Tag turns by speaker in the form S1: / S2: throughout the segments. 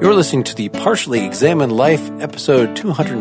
S1: You're listening to the Partially Examined Life, episode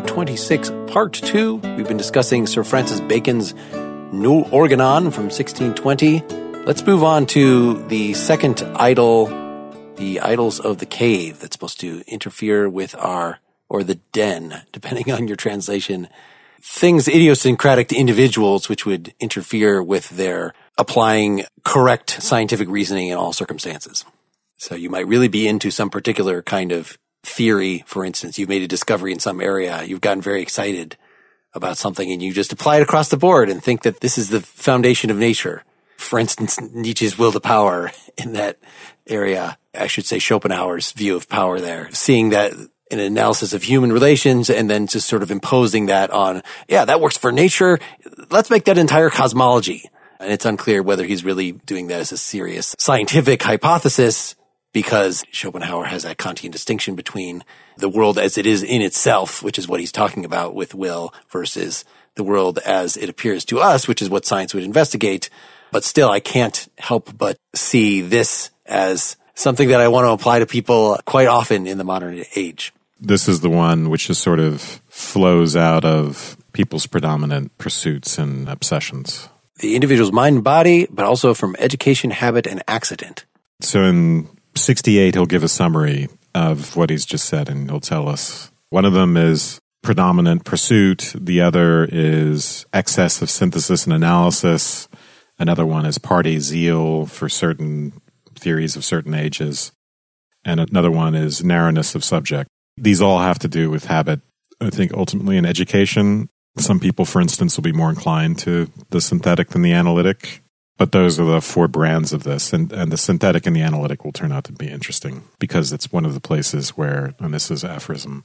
S1: 226, part 2. We've been discussing Sir Francis Bacon's New Organon from 1620. Let's move on to the second idol, the idols of the cave, that's supposed to interfere with or the den, depending on your translation. Things idiosyncratic to individuals which would interfere with their applying correct scientific reasoning in all circumstances. So you might really be into some particular kind of theory. For instance, you've made a discovery in some area, you've gotten very excited about something, and you just apply it across the board and think that this is the foundation of nature. For instance, Nietzsche's will to power in that area. I should say Schopenhauer's view of power there. Seeing that in an analysis of human relations and then just sort of imposing that on, yeah, that works for nature. Let's make that entire cosmology. And it's unclear whether he's really doing that as a serious scientific hypothesis, because Schopenhauer has that Kantian distinction between the world as it is in itself, which is what he's talking about with will, versus the world as it appears to us, which is what science would investigate. But still, I can't help but see this as something that I want to apply to people quite often in the modern age.
S2: This is the one which is sort of flows out of people's predominant pursuits and obsessions.
S1: The individual's mind and body, but also from education, habit, and accident.
S2: So in 68, he'll give a summary of what he's just said, and he'll tell us. One of them is predominant pursuit. The other is excess of synthesis and analysis. Another one is party zeal for certain theories of certain ages. And another one is narrowness of subject. These all have to do with habit. I think ultimately in education, some people, for instance, will be more inclined to the synthetic than the analytic. But those are the four brands of this. And the synthetic and the analytic will turn out to be interesting because it's one of the places where, and this is aphorism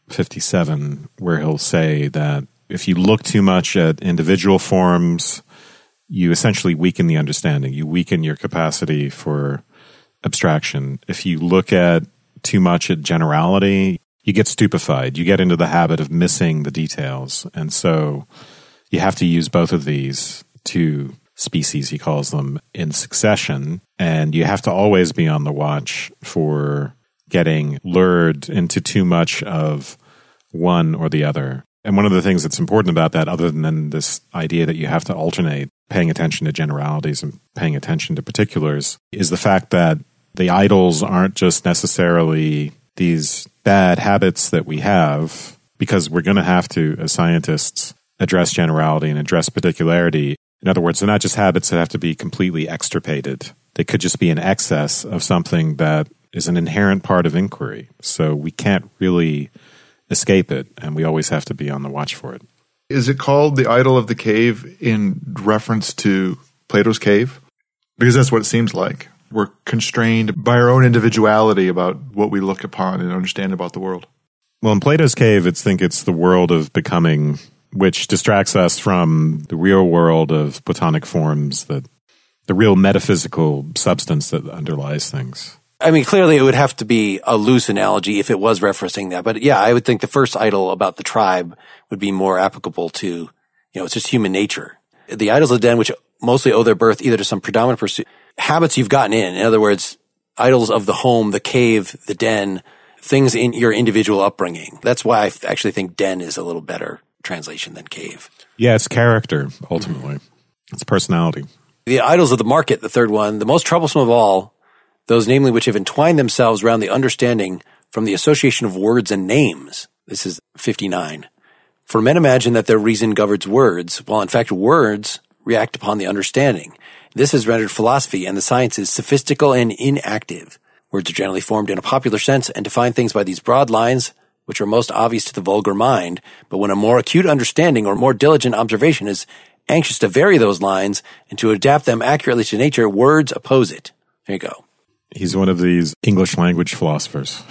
S2: 57, where he'll say that if you look too much at individual forms, you essentially weaken the understanding. You weaken your capacity for abstraction. If you look at too much at generality, you get stupefied. You get into the habit of missing the details. And so you have to use both of these two species, he calls them, in succession. And you have to always be on the watch for getting lured into too much of one or the other. And one of the things that's important about that, other than this idea that you have to alternate paying attention to generalities and paying attention to particulars, is the fact that the idols aren't just necessarily these bad habits that we have, because we're going to have to, as scientists, address generality and address particularity. In other words, they're not just habits that have to be completely extirpated. They could just be an excess of something that is an inherent part of inquiry. So we can't really escape it, and we always have to be on the watch for it.
S3: Is it called the idol of the cave in reference to Plato's cave? Because that's what it seems like. We're constrained by our own individuality about what we look upon and understand about the world.
S2: Well, in Plato's cave, it's the world of becoming, which distracts us from the real world of Platonic forms, the real metaphysical substance that underlies things.
S1: I mean, clearly it would have to be a loose analogy if it was referencing that. But yeah, I would think the first idol about the tribe would be more applicable to, it's just human nature. The idols of the den, which mostly owe their birth either to some predominant pursuit, habits you've gotten in other words, idols of the home, the cave, the den, things in your individual upbringing. That's why I actually think den is a little better translation than cave.
S2: Yeah, it's character, ultimately. It's personality.
S1: The idols of the market, the third one, the most troublesome of all, those namely which have entwined themselves around the understanding from the association of words and names. This is 59. For men imagine that their reason governs words, while in fact words react upon the understanding. This has rendered philosophy and the sciences sophistical and inactive. Words are generally formed in a popular sense and define things by these broad lines, which are most obvious to the vulgar mind. But when a more acute understanding or more diligent observation is anxious to vary those lines and to adapt them accurately to nature, words oppose it. There you go.
S2: He's one of these English language philosophers.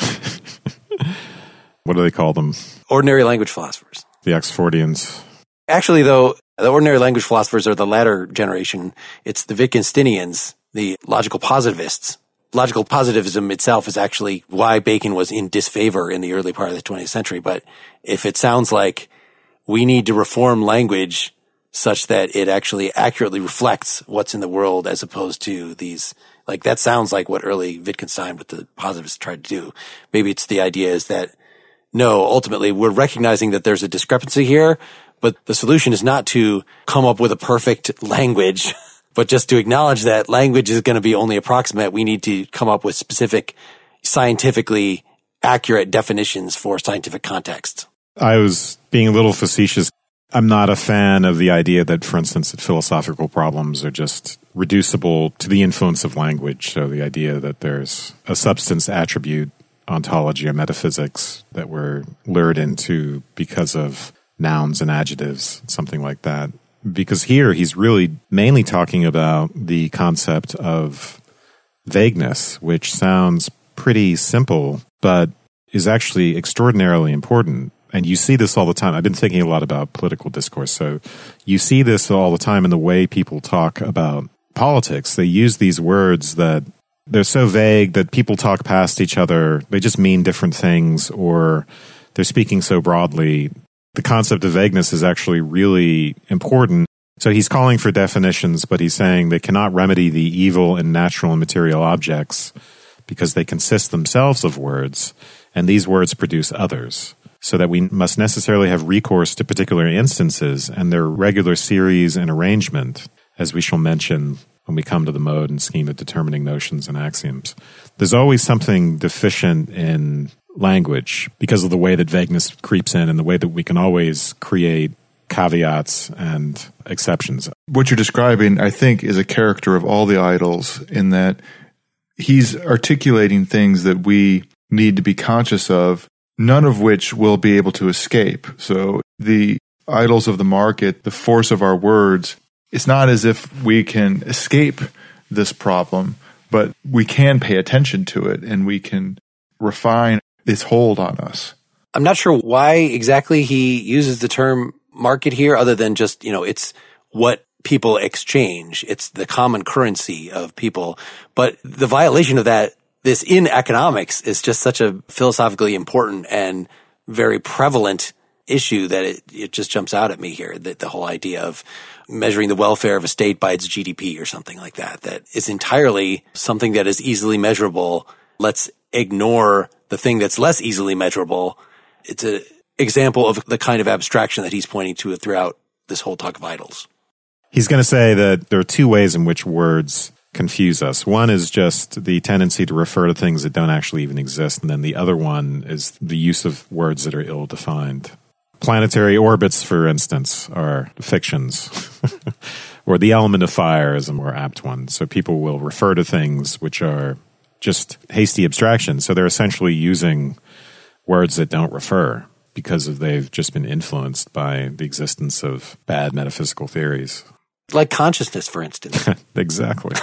S2: What do they call them?
S1: Ordinary language philosophers.
S2: The Oxfordians.
S1: Actually, though, the ordinary language philosophers are the latter generation. It's the Wittgensteinians, the logical positivists. Logical positivism itself is actually why Bacon was in disfavor in the early part of the 20th century. But if it sounds like we need to reform language such that it actually accurately reflects what's in the world as opposed to these Like that sounds like what early Wittgenstein with the positivists tried to do. Maybe it's the idea is that no, ultimately we're recognizing that there's a discrepancy here, but the solution is not to come up with a perfect language, but just to acknowledge that language is going to be only approximate. We need to come up with specific, scientifically accurate definitions for scientific contexts.
S2: I was being a little facetious. I'm not a fan of the idea that, for instance, that philosophical problems are just reducible to the influence of language. So the idea that there's a substance attribute, ontology, or metaphysics that we're lured into because of nouns and adjectives, something like that. Because here he's really mainly talking about the concept of vagueness, which sounds pretty simple, but is actually extraordinarily important. And you see this all the time. I've been thinking a lot about political discourse. So you see this all the time in the way people talk about politics. They use these words that they're so vague that people talk past each other. They just mean different things, or they're speaking so broadly. The concept of vagueness is actually really important. So he's calling for definitions, but he's saying they cannot remedy the evil in natural and material objects because they consist themselves of words, and these words produce others. So that we must necessarily have recourse to particular instances and their regular series and arrangement, as we shall mention when we come to the mode and scheme of determining notions and axioms. There's always something deficient in language because of the way that vagueness creeps in and the way that we can always create caveats and exceptions.
S3: What you're describing, I think, is a character of all the idols in that he's articulating things that we need to be conscious of, none of which will be able to escape. So the idols of the market, the force of our words, it's not as if we can escape this problem, but we can pay attention to it and we can refine its hold on us.
S1: I'm not sure why exactly he uses the term market here, other than just, it's what people exchange. It's the common currency of people. But the violation of that, this in economics, is just such a philosophically important and very prevalent issue that it just jumps out at me here, that the whole idea of measuring the welfare of a state by its GDP or something like that, that is entirely something that is easily measurable. Let's ignore the thing that's less easily measurable. It's an example of the kind of abstraction that he's pointing to throughout this whole talk of idols.
S2: He's going to say that there are two ways in which words confuse us. One is just the tendency to refer to things that don't actually even exist, and then the other one is the use of words that are ill-defined. Planetary orbits, for instance, are fictions, or the element of fire is a more apt one. So people will refer to things which are just hasty abstractions. So they're essentially using words that don't refer because they've just been influenced by the existence of bad metaphysical theories.
S1: Like consciousness, for instance.
S2: Exactly.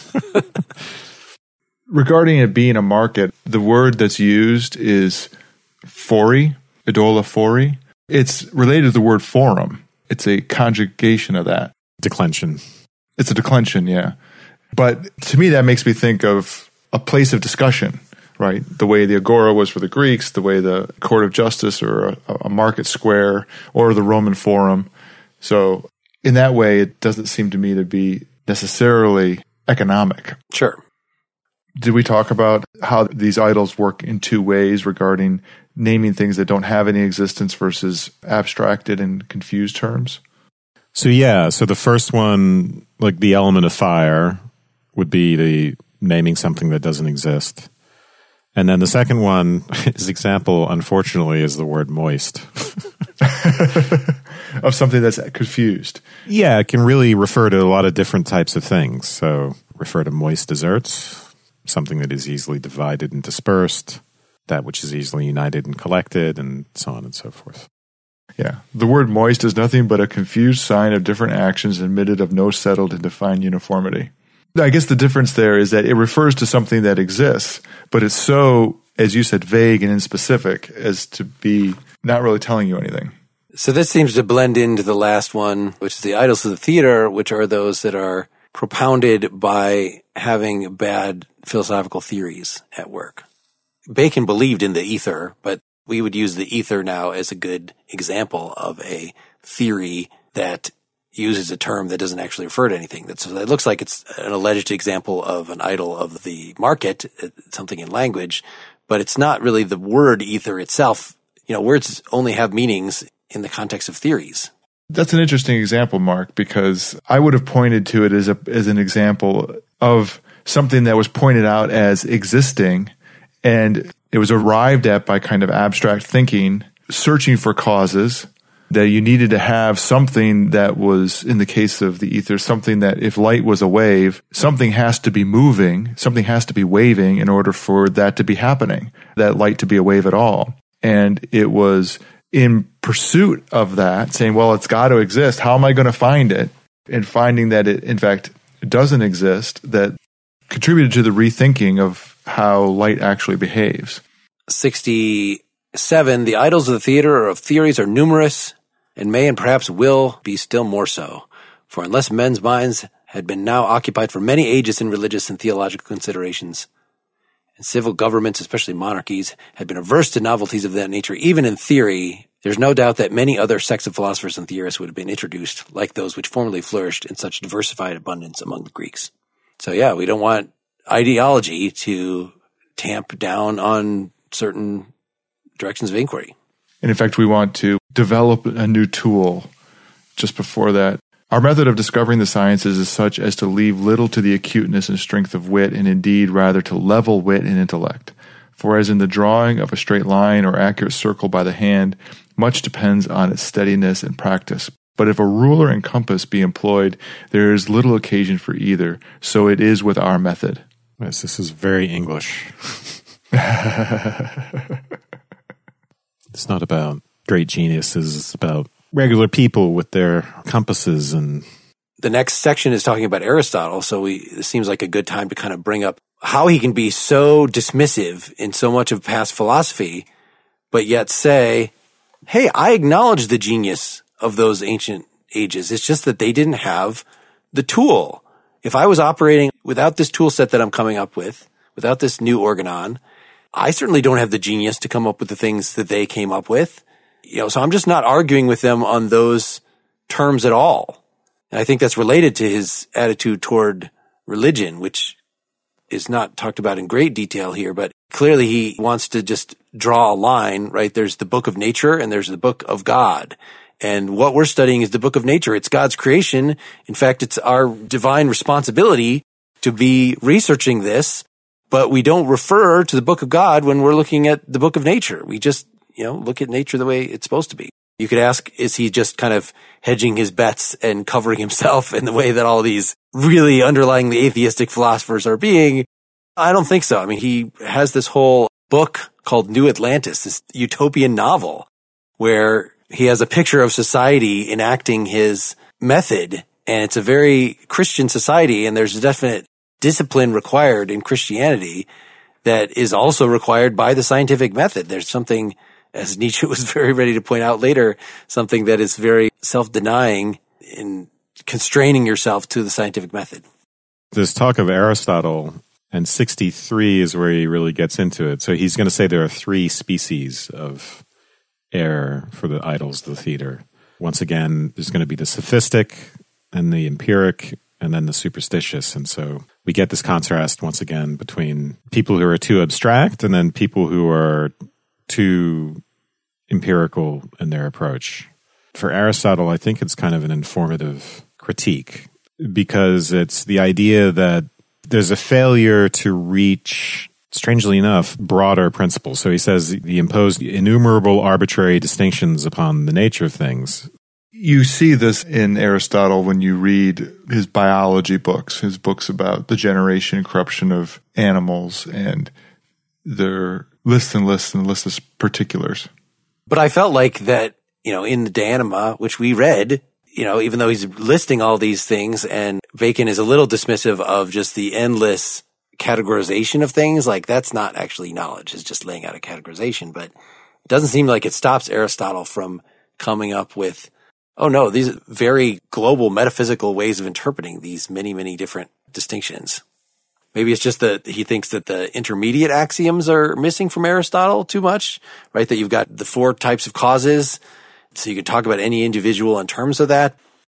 S3: Regarding it being a market, the word that's used is phori, idola phori. It's related to the word forum. It's a conjugation of that.
S2: Declension.
S3: It's a declension, yeah. But to me, that makes me think of a place of discussion, right? The way the agora was for the Greeks, the way the court of justice or a market square or the Roman forum. So in that way, it doesn't seem to me to be necessarily economic.
S1: Sure.
S3: Did we talk about how these idols work in two ways regarding naming things that don't have any existence versus abstracted and confused terms?
S2: So the first one, like the element of fire, would be the naming something that doesn't exist. And then the second one, his example, unfortunately, is the word moist.
S3: Of something that's confused.
S2: Yeah, it can really refer to a lot of different types of things. So refer to moist desserts, something that is easily divided and dispersed, that which is easily united and collected, and so on and so forth.
S3: Yeah. The word moist is nothing but a confused sign of different actions admitted of no settled and defined uniformity. I guess the difference there is that it refers to something that exists, but it's so, as you said, vague and inspecific as to be not really telling you anything.
S1: So this seems to blend into the last one, which is the idols of the theater, which are those that are propounded by having bad philosophical theories at work. Bacon believed in the ether, but we would use the ether now as a good example of a theory that uses a term that doesn't actually refer to anything. So it looks like it's an alleged example of an idol of the market, something in language, but it's not really the word ether itself. Words only have meanings in the context of theories.
S3: That's an interesting example, Mark, because I would have pointed to it as an example of something that was pointed out as existing, and it was arrived at by kind of abstract thinking, searching for causes, that you needed to have something that was, in the case of the ether, something that if light was a wave, something has to be moving, something has to be waving in order for that to be happening, that light to be a wave at all. And it was in pursuit of that, saying, well, it's got to exist. How am I going to find it? And finding that it, in fact, doesn't exist, that contributed to the rethinking of how light actually behaves.
S1: 67, the idols of the theater or of theories are numerous, and may and perhaps will be still more so. For unless men's minds had been now occupied for many ages in religious and theological considerations, and civil governments, especially monarchies, had been averse to novelties of that nature, even in theory, there's no doubt that many other sects of philosophers and theorists would have been introduced, like those which formerly flourished in such diversified abundance among the Greeks. So yeah, we don't want ideology to tamp down on certain directions of inquiry.
S3: And in fact, we want to develop a new tool just before that. Our method of discovering the sciences is such as to leave little to the acuteness and strength of wit, and indeed rather to level wit and intellect. For as in the drawing of a straight line or accurate circle by the hand, much depends on its steadiness and practice. But if a ruler and compass be employed, there is little occasion for either. So it is with our method.
S2: Yes, this is very English. It's not about great geniuses. It's about regular people with their compasses. And
S1: the next section is talking about Aristotle. So it seems like a good time to kind of bring up how he can be so dismissive in so much of past philosophy, but yet say, hey, I acknowledge the genius of those ancient ages. It's just that they didn't have the tool. If I was operating without this tool set that I'm coming up with, without this new organon, I certainly don't have the genius to come up with the things that they came up with. So I'm just not arguing with them on those terms at all. And I think that's related to his attitude toward religion, which is not talked about in great detail here, but clearly he wants to just draw a line, right? There's the book of nature and there's the book of God. And what we're studying is the book of nature. It's God's creation. In fact, it's our divine responsibility to be researching this, but we don't refer to the book of God when we're looking at the book of nature. We just, look at nature the way it's supposed to be. You could ask, is he just kind of hedging his bets and covering himself in the way that all these really underlying the atheistic philosophers are being? I don't think so. I mean, he has this whole book called New Atlantis, this utopian novel where he has a picture of society enacting his method, and it's a very Christian society, and there's a definite discipline required in Christianity that is also required by the scientific method. There's something, as Nietzsche was very ready to point out later, something that is very self-denying in constraining yourself to the scientific method.
S2: This talk of Aristotle, and 63 is where he really gets into it. So he's going to say there are 3 species of error for the idols of the theater. Once again, there's going to be the sophistic and the empiric and then the superstitious. And so we get this contrast once again between people who are too abstract and then people who are too empirical in their approach. For Aristotle, I think it's kind of an informative critique because it's the idea that there's a failure to reach, strangely enough, broader principles. So he says he imposed innumerable arbitrary distinctions upon the nature of things.
S3: You see this in Aristotle when you read his biology books, his books about the generation and corruption of animals and their lists and lists and lists of particulars.
S1: But I felt like that, in the De Anima, which we read, even though he's listing all these things, and Bacon is a little dismissive of just the endless categorization of things, like that's not actually knowledge, it's just laying out a categorization. But it doesn't seem like it stops Aristotle from coming up with, oh no, these very global metaphysical ways of interpreting these many, many different distinctions. Maybe it's just that he thinks that the intermediate axioms are missing from Aristotle too much, right? That you've got the 4 types of causes, so you can talk about any individual in terms of that.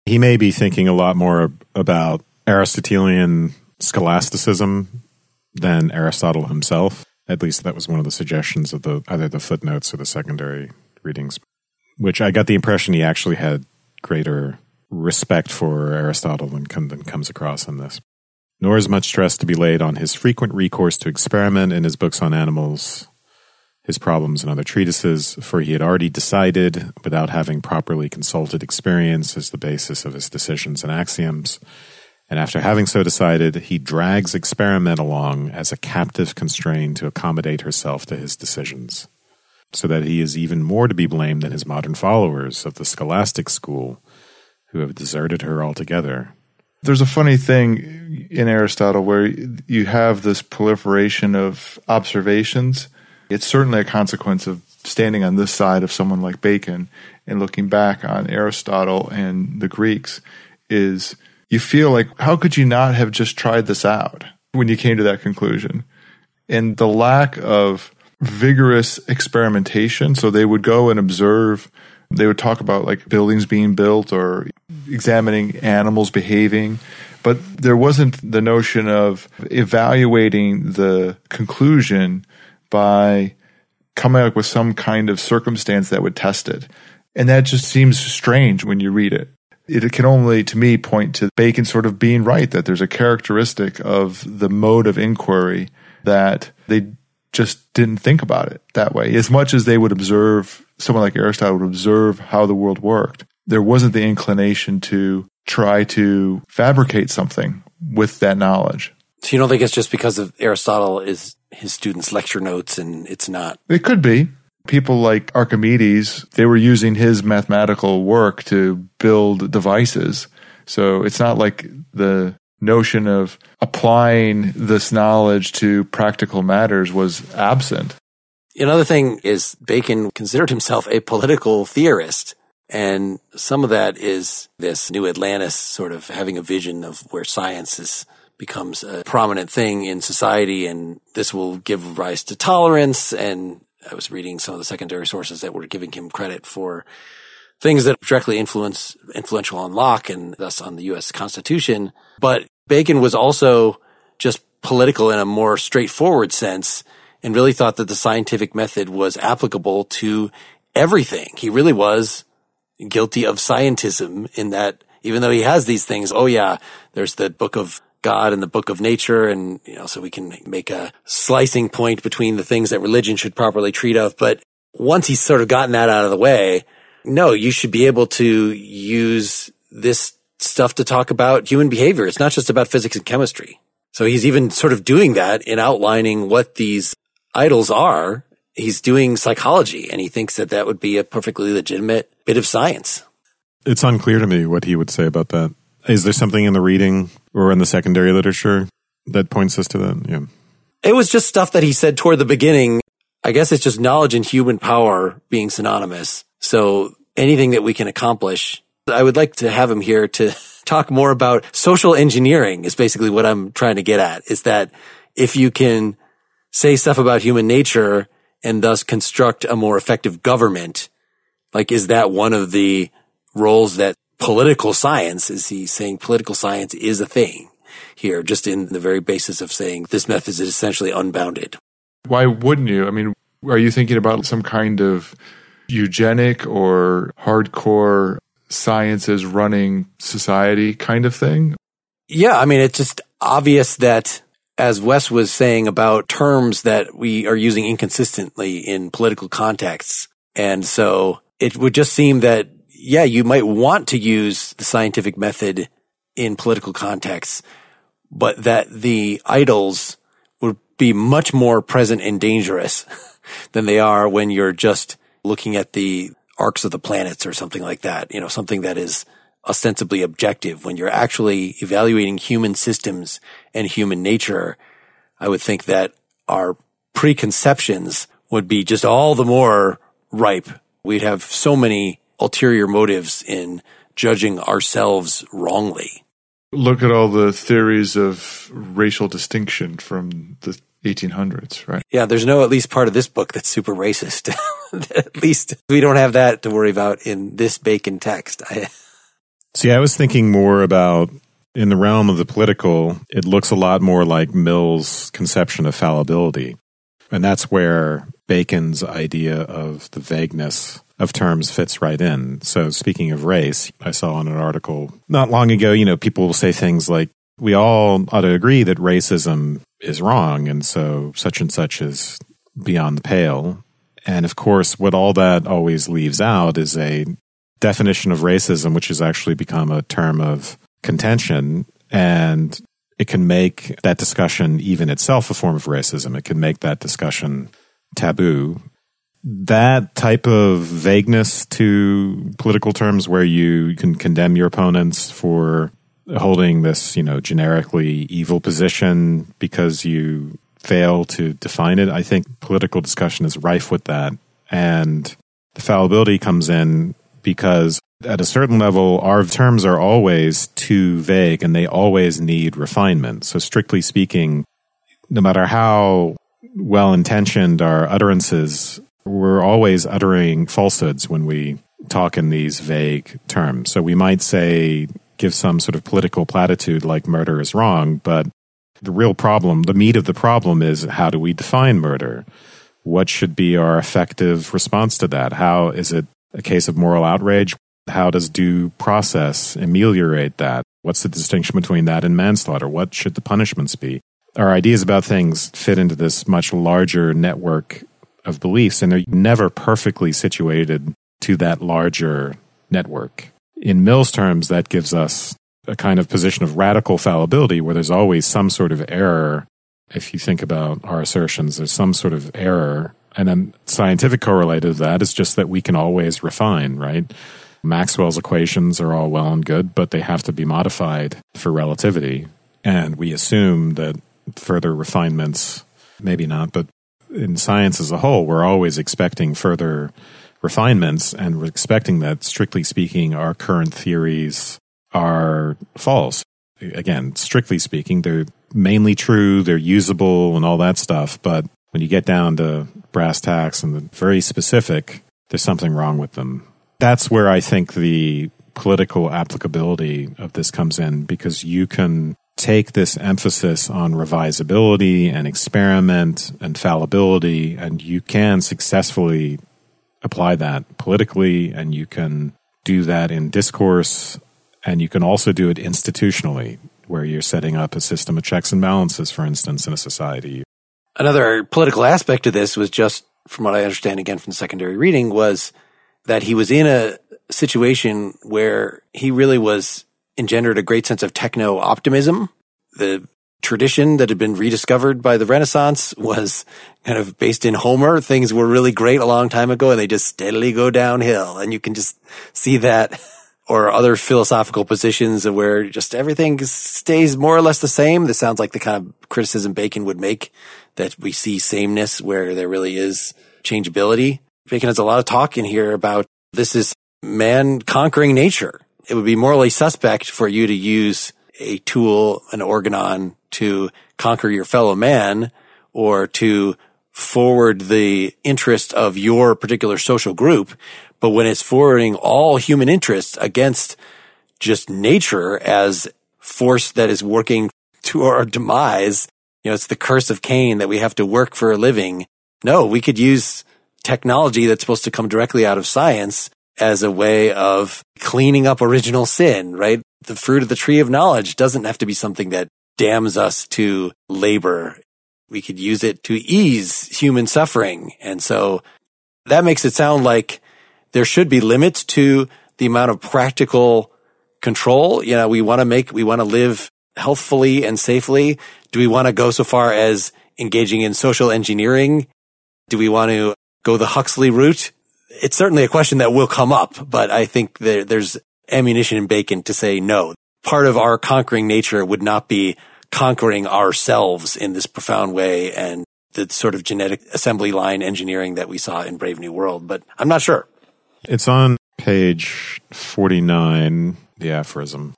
S2: He may be thinking a lot more about Aristotelian scholasticism than Aristotle himself. At least that was one of the suggestions of either the footnotes or the secondary readings, which I got the impression he actually had greater respect for Aristotle than comes across in this. Nor is much stress to be laid on his frequent recourse to experiment in his books on animals, his problems and other treatises, for he had already decided, without having properly consulted experience as the basis of his decisions and axioms, and after having so decided, he drags experiment along as a captive constrained to accommodate herself to his decisions, so that he is even more to be blamed than his modern followers of the scholastic school, who have deserted her altogether.
S3: There's a funny thing in Aristotle where you have this proliferation of observations. It's certainly a consequence of standing on this side of someone like Bacon and looking back on Aristotle and the Greeks is you feel like, how could you not have just tried this out when you came to that conclusion? And the lack of vigorous experimentation. So they would go and observe. They would talk about like buildings being built or examining animals behaving. But there wasn't the notion of evaluating the conclusion by coming up with some kind of circumstance that would test it. And that just seems strange when you read it. It can only, to me, point to Bacon sort of being right, that there's a characteristic of the mode of inquiry that they just didn't think about it that way. As much as they would observe, someone like Aristotle would observe how the world worked, there wasn't the inclination to try to fabricate something with that knowledge.
S1: So you don't think it's just because of Aristotle is his students' lecture notes and it's not?
S3: It could be. People like Archimedes, they were using his mathematical work to build devices. So it's not like the notion of applying this knowledge to practical matters was absent.
S1: Another thing is Bacon considered himself a political theorist. And some of that is this New Atlantis sort of having a vision of where science becomes a prominent thing in society. And this will give rise to tolerance. And I was reading some of the secondary sources that were giving him credit for things that directly influential on Locke and thus on the U.S. Constitution. But Bacon was also just political in a more straightforward sense and really thought that the scientific method was applicable to everything. He really was guilty of scientism in that even though he has these things, oh yeah, there's the book of God and the book of nature, and so we can make a slicing point between the things that religion should properly treat of. But once he's sort of gotten that out of the way, no, you should be able to use this stuff to talk about human behavior. It's not just about physics and chemistry. So he's even sort of doing that in outlining what these idols are. He's doing psychology, and he thinks that that would be a perfectly legitimate bit of science.
S2: It's unclear to me what he would say about that. Is there something in the reading or in the secondary literature that points us to that? Yeah.
S1: It was just stuff that he said toward the beginning. I guess it's just knowledge and human power being synonymous. So anything that we can accomplish, I would like to have him here to talk more about social engineering is basically what I'm trying to get at, is that if you can say stuff about human nature and thus construct a more effective government, like is that one of the roles that political science, is he saying political science is a thing here, just in the very basis of saying this method is essentially unbounded?
S3: Why wouldn't you? I mean, are you thinking about some kind of eugenic or hardcore sciences running society kind of thing?
S1: Yeah, I mean, it's just obvious that, as Wes was saying about terms that we are using inconsistently in political contexts. And so it would just seem that, yeah, you might want to use the scientific method in political contexts, but that the idols would be much more present and dangerous than they are when you're just looking at the arcs of the planets or something like that, something that is ostensibly objective. When you're actually evaluating human systems and human nature, I would think that our preconceptions would be just all the more ripe. We'd have so many ulterior motives in judging ourselves wrongly.
S3: Look at all the theories of racial distinction from the 1800s, right?
S1: Yeah, there's no at least part of this book that's super racist. At least we don't have that to worry about in this Bacon text.
S2: See, I was thinking more about, in the realm of the political, it looks a lot more like Mill's conception of fallibility. And that's where Bacon's idea of the vagueness of terms fits right in. So speaking of race, I saw in an article not long ago, people will say things like, we all ought to agree that racism is wrong, and so such and such is beyond the pale. And of course, what all that always leaves out is a definition of racism, which has actually become a term of contention, and it can make that discussion even itself a form of racism. It can make that discussion taboo. That type of vagueness to political terms where you can condemn your opponents for holding this, generically evil position because you fail to define it, I think political discussion is rife with that. And the fallibility comes in because at a certain level, our terms are always too vague and they always need refinement. So strictly speaking, no matter how well-intentioned our utterances, we're always uttering falsehoods when we talk in these vague terms. So we might say, give some sort of political platitude like murder is wrong, but the real problem, the meat of the problem is, how do we define murder? What should be our effective response to that? How is it a case of moral outrage? How does due process ameliorate that? What's the distinction between that and manslaughter? What should the punishments be? Our ideas about things fit into this much larger network of beliefs, and they're never perfectly situated to that larger network. In Mill's terms, that gives us a kind of position of radical fallibility where there's always some sort of error. If you think about our assertions, there's some sort of error. And then scientific correlative to that is just that we can always refine, right? Maxwell's equations are all well and good, but they have to be modified for relativity. And we assume that further refinements, maybe not, but in science as a whole, we're always expecting further refinements, and we're expecting that, strictly speaking, our current theories are false. Again, strictly speaking, they're mainly true, they're usable and all that stuff, but when you get down to brass tacks and the very specific, there's something wrong with them. That's where I think the political applicability of this comes in, because you can take this emphasis on revisability and experiment and fallibility, and you can successfully apply that politically, and you can do that in discourse, and you can also do it institutionally, where you're setting up a system of checks and balances, for instance, in a society.
S1: Another political aspect of this was just, from what I understand again from the secondary reading, was that he was in a situation where he really was engendered a great sense of techno-optimism. The tradition that had been rediscovered by the Renaissance was kind of based in Homer. Things were really great a long time ago, and they just steadily go downhill. And you can just see that, or other philosophical positions where just everything stays more or less the same. This sounds like the kind of criticism Bacon would make, that we see sameness where there really is changeability. Bacon has a lot of talk in here about this is man conquering nature. It would be morally suspect for you to use a tool, an organon, to conquer your fellow man, or to forward the interest of your particular social group. But when it's forwarding all human interests against just nature as force that is working to our demise, it's the curse of Cain that we have to work for a living. No, we could use technology that's supposed to come directly out of science as a way of cleaning up original sin, right? The fruit of the tree of knowledge doesn't have to be something that damns us to labor. We could use it to ease human suffering. And so that makes it sound like there should be limits to the amount of practical control. We want to live healthfully and safely. Do we want to go so far as engaging in social engineering? Do we want to go the Huxley route? It's certainly a question that will come up, but I think there's ammunition in Bacon to say no. Part of our conquering nature would not be conquering ourselves in this profound way and the sort of genetic assembly line engineering that we saw in Brave New World, but I'm not sure.
S2: It's on page 49, the aphorism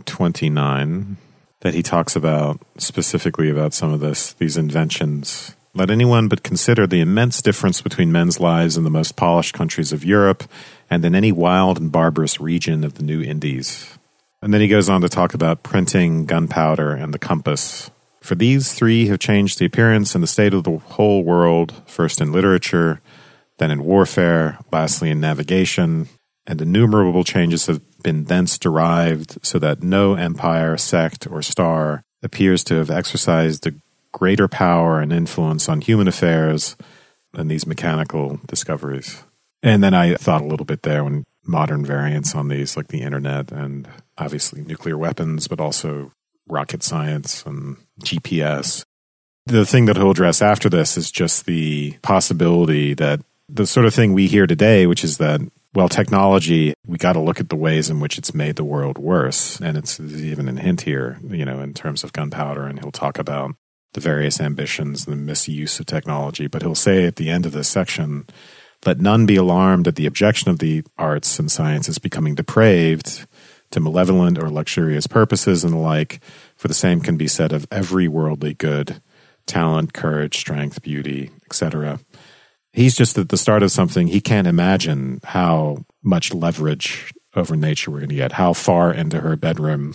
S2: 129, that he talks about specifically about some of these inventions Let anyone but consider the immense difference between men's lives in the most polished countries of Europe and in any wild and barbarous region of the New Indies. And then he goes on to talk about printing, gunpowder, and the compass. For these three have changed the appearance and the state of the whole world, first in literature, then in warfare, lastly in navigation, and innumerable changes have been thence derived, so that no empire, sect, or star appears to have exercised a greater power and influence on human affairs than these mechanical discoveries. And then I thought a little bit there when modern variants on these, like the internet and obviously nuclear weapons, but also rocket science and GPS. The thing that he'll address after this is just the possibility that the sort of thing we hear today, which is that, well, technology, we got to look at the ways in which it's made the world worse. And it's even a hint here, in terms of gunpowder, and he'll talk about the various ambitions, the misuse of technology. But he'll say at the end of this section, let none be alarmed at the objection of the arts and sciences becoming depraved to malevolent or luxurious purposes and the like, for the same can be said of every worldly good, talent, courage, strength, beauty, etc. He's just at the start of something. He can't imagine how much leverage over nature we're going to get, how far into her bedroom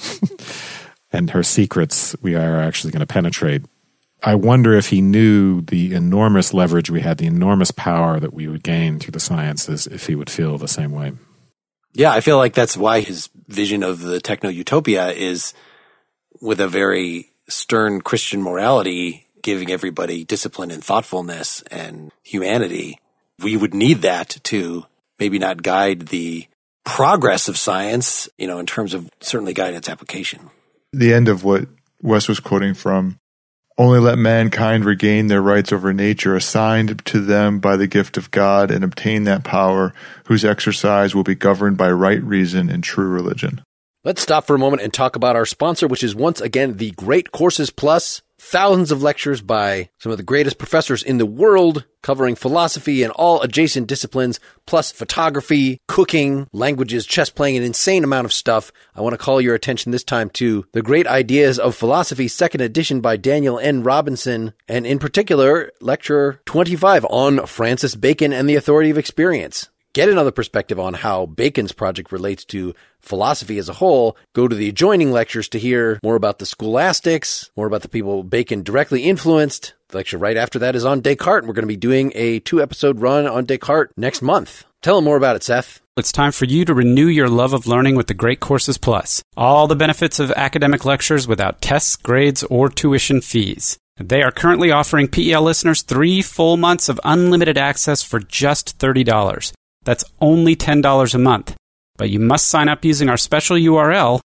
S2: and her secrets we are actually going to penetrate. I wonder if he knew the enormous leverage we had, the enormous power that we would gain through the sciences, if he would feel the same way.
S1: Yeah, I feel like that's why his vision of the techno-utopia is with a very stern Christian morality, giving everybody discipline and thoughtfulness and humanity. We would need that to maybe not guide the progress of science, in terms of certainly guiding its application.
S3: The end of what Wes was quoting from, only let mankind regain their rights over nature assigned to them by the gift of God and obtain that power whose exercise will be governed by right reason and true religion.
S4: Let's stop for a moment and talk about our sponsor, which is once again the Great Courses Plus. Thousands of lectures by some of the greatest professors in the world covering philosophy and all adjacent disciplines, plus photography, cooking, languages, chess playing, an insane amount of stuff. I want to call your attention this time to The Great Ideas of Philosophy, second edition by Daniel N. Robinson, and in particular, lecture 25 on Francis Bacon and the Authority of Experience. Get another perspective on how Bacon's project relates to philosophy as a whole. Go to the adjoining lectures to hear more about the scholastics, more about the people Bacon directly influenced. The lecture right after that is on Descartes, and we're going to be doing a 2-episode run on Descartes next month. Tell them more about it, Seth.
S5: It's time for you to renew your love of learning with the Great Courses Plus. All the benefits of academic lectures without tests, grades, or tuition fees. They are currently offering PEL listeners 3 full months of unlimited access for just $30. That's only $10 a month. But you must sign up using our special URL,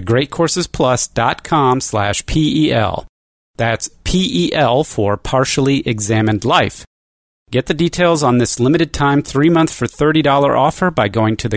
S5: thegreatcoursesplus.com/PEL. That's PEL for Partially Examined Life. Get the details on this limited time 3-month for $30 offer by going to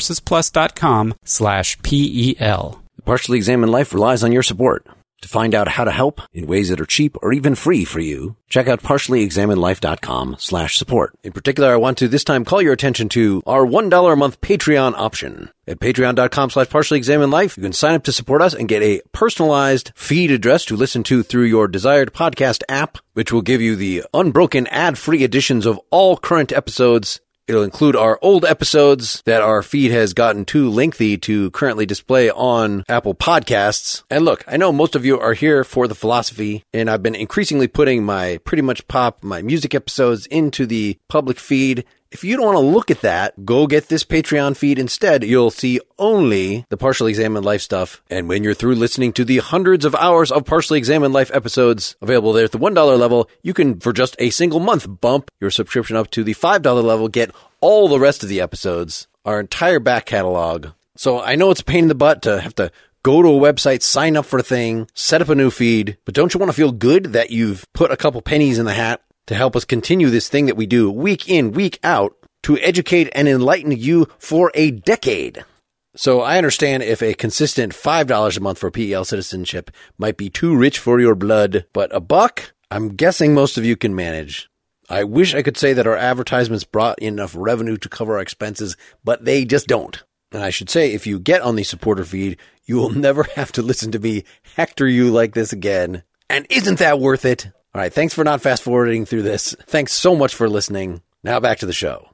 S5: thegreatcoursesplus.com/PEL.
S4: Partially Examined Life relies on your support. To find out how to help in ways that are cheap or even free for you, check out partiallyexaminedlife.com/support. In particular, I want to this time call your attention to our $1 a month Patreon option. At patreon.com/partiallyexaminedlife, you can sign up to support us and get a personalized feed address to listen to through your desired podcast app, which will give you the unbroken ad-free editions of all current episodes. It'll include our old episodes that our feed has gotten too lengthy to currently display on Apple Podcasts. And look, I know most of you are here for the philosophy, and I've been increasingly putting my Pretty Much Pop, my music episodes into the public feed. If you don't want to look at that, go get this Patreon feed instead. You'll see only the Partially Examined Life stuff. And when you're through listening to the hundreds of hours of Partially Examined Life episodes available there at the $1 level, you can, for just a single month, bump your subscription up to the $5 level, get all the rest of the episodes, our entire back catalog. So I know it's a pain in the butt to have to go to a website, sign up for a thing, set up a new feed, but don't you want to feel good that you've put a couple pennies in the hat to help us continue this thing that we do week in, week out, to educate and enlighten you for a decade? So I understand if a consistent $5 a month for PEL citizenship might be too rich for your blood, but $1, I'm guessing most of you can manage. I wish I could say that our advertisements brought in enough revenue to cover our expenses, but they just don't. And I should say, if you get on the supporter feed, you will never have to listen to me hector you like this again. And isn't that worth it? All right, thanks for not fast forwarding through this. Thanks so much for listening. Now back to the show.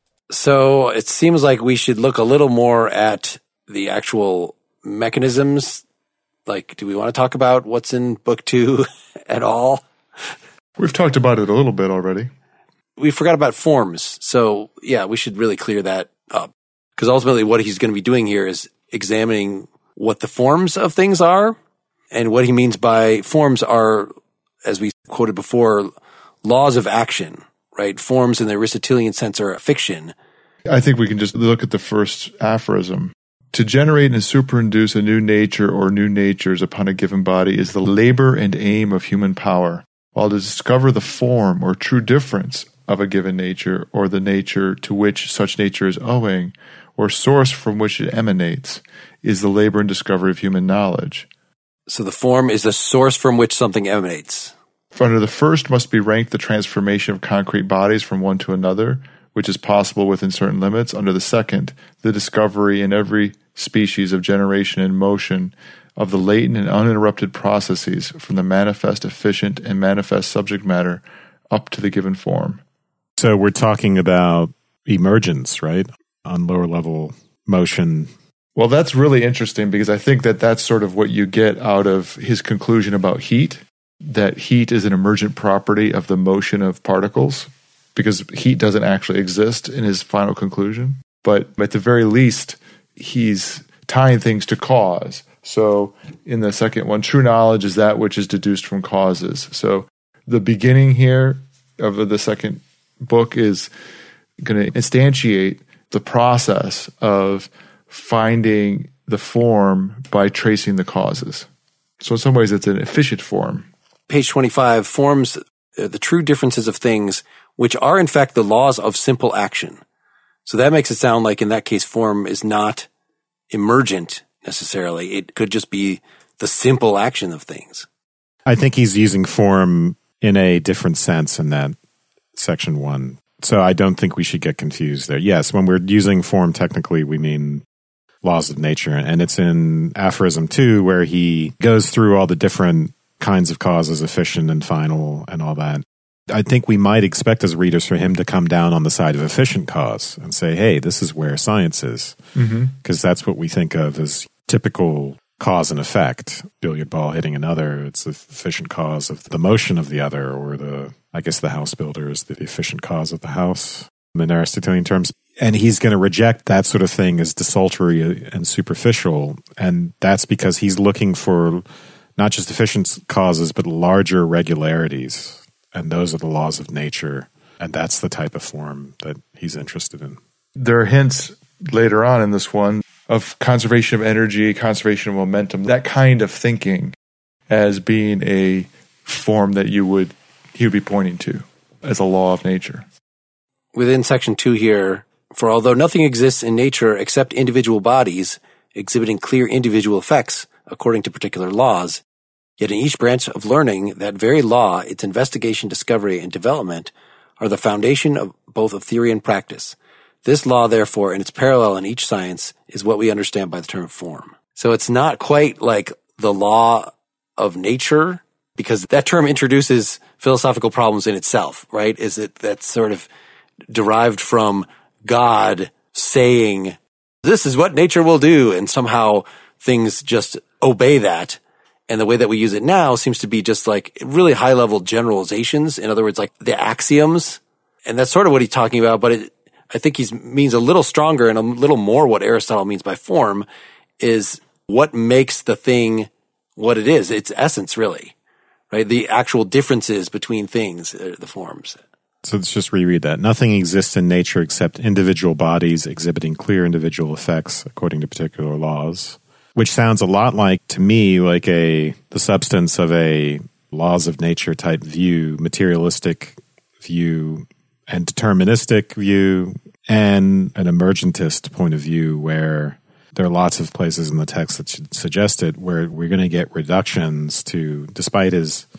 S4: So it seems like we should look a little more at the actual mechanisms. Like, do we want to talk about what's in book 2 at all?
S3: We've talked about it a little bit already.
S4: We forgot about forms. So yeah, we should really clear that up. Because ultimately what he's going to be doing here is examining what the forms of things are. And what he means by forms are, as we quoted before, laws of action, right? Forms in the Aristotelian sense are a fiction.
S3: I think we can just look at the first aphorism. To generate and superinduce a new nature or new natures upon a given body is the labor and aim of human power, while to discover the form or true difference of a given nature or the nature to which such nature is owing or source from which it emanates is the labor and discovery of human knowledge.
S4: So the form is the source from which something emanates.
S3: Under the first must be ranked the transformation of concrete bodies from one to another, which is possible within certain limits. Under the second, the discovery in every species of generation and motion of the latent and uninterrupted processes from the manifest efficient and manifest subject matter up to the given form.
S2: So we're talking about emergence, right? On lower level motion.
S3: Well, that's really interesting because I think that that's sort of what you get out of his conclusion about heat, that heat is an emergent property of the motion of particles, because heat doesn't actually exist in his final conclusion. But at the very least, he's tying things to cause. So in the second one, true knowledge is that which is deduced from causes. So the beginning here of the second book is going to instantiate the process of finding the form by tracing the causes. So in some ways, it's an efficient form.
S4: Page 25, forms the true differences of things, which are in fact the laws of simple action. So that makes it sound like in that case, form is not emergent necessarily. It could just be the simple action of things.
S2: I think he's using form in a different sense in that section 1. So I don't think we should get confused there. Yes, when we're using form technically, we mean laws of nature. And it's in aphorism 2 where he goes through all the different kinds of causes, efficient and final and all that. I think we might expect as readers for him to come down on the side of efficient cause and say, hey, this is where science is. Because that's what we think of as typical cause and effect. Billiard ball hitting another, it's the efficient cause of the motion of the other, or the house builder is the efficient cause of the house in Aristotelian terms. And he's going to reject that sort of thing as desultory and superficial. And that's because he's looking for not just efficient causes, but larger regularities. And those are the laws of nature. And that's the type of form that he's interested in.
S3: There are hints later on in this one of conservation of energy, conservation of momentum, that kind of thinking as being a form that he would be pointing to as a law of nature.
S4: Within section 2 here, for although nothing exists in nature except individual bodies exhibiting clear individual effects according to particular laws, yet in each branch of learning, that very law, its investigation, discovery, and development are the foundation of both of theory and practice. This law, therefore, and its parallel in each science is what we understand by the term form. So it's not quite like the law of nature, because that term introduces philosophical problems in itself, right? Is it that's sort of derived from God saying, this is what nature will do, and somehow things just obey that. And the way that we use it now seems to be just like really high-level generalizations. In other words, like the axioms. And that's sort of what he's talking about, but I think he means a little stronger and a little more what Aristotle means by form is what makes the thing what it is. Its essence, really, right? The actual differences between things, the forms.
S2: So let's just reread that. Nothing exists in nature except individual bodies exhibiting clear individual effects according to particular laws, which sounds a lot like, to me, like the substance of a laws of nature type view, materialistic view, and deterministic view, and an emergentist point of view, where there are lots of places in the text that should suggest it, where we're going to get reductions to, despite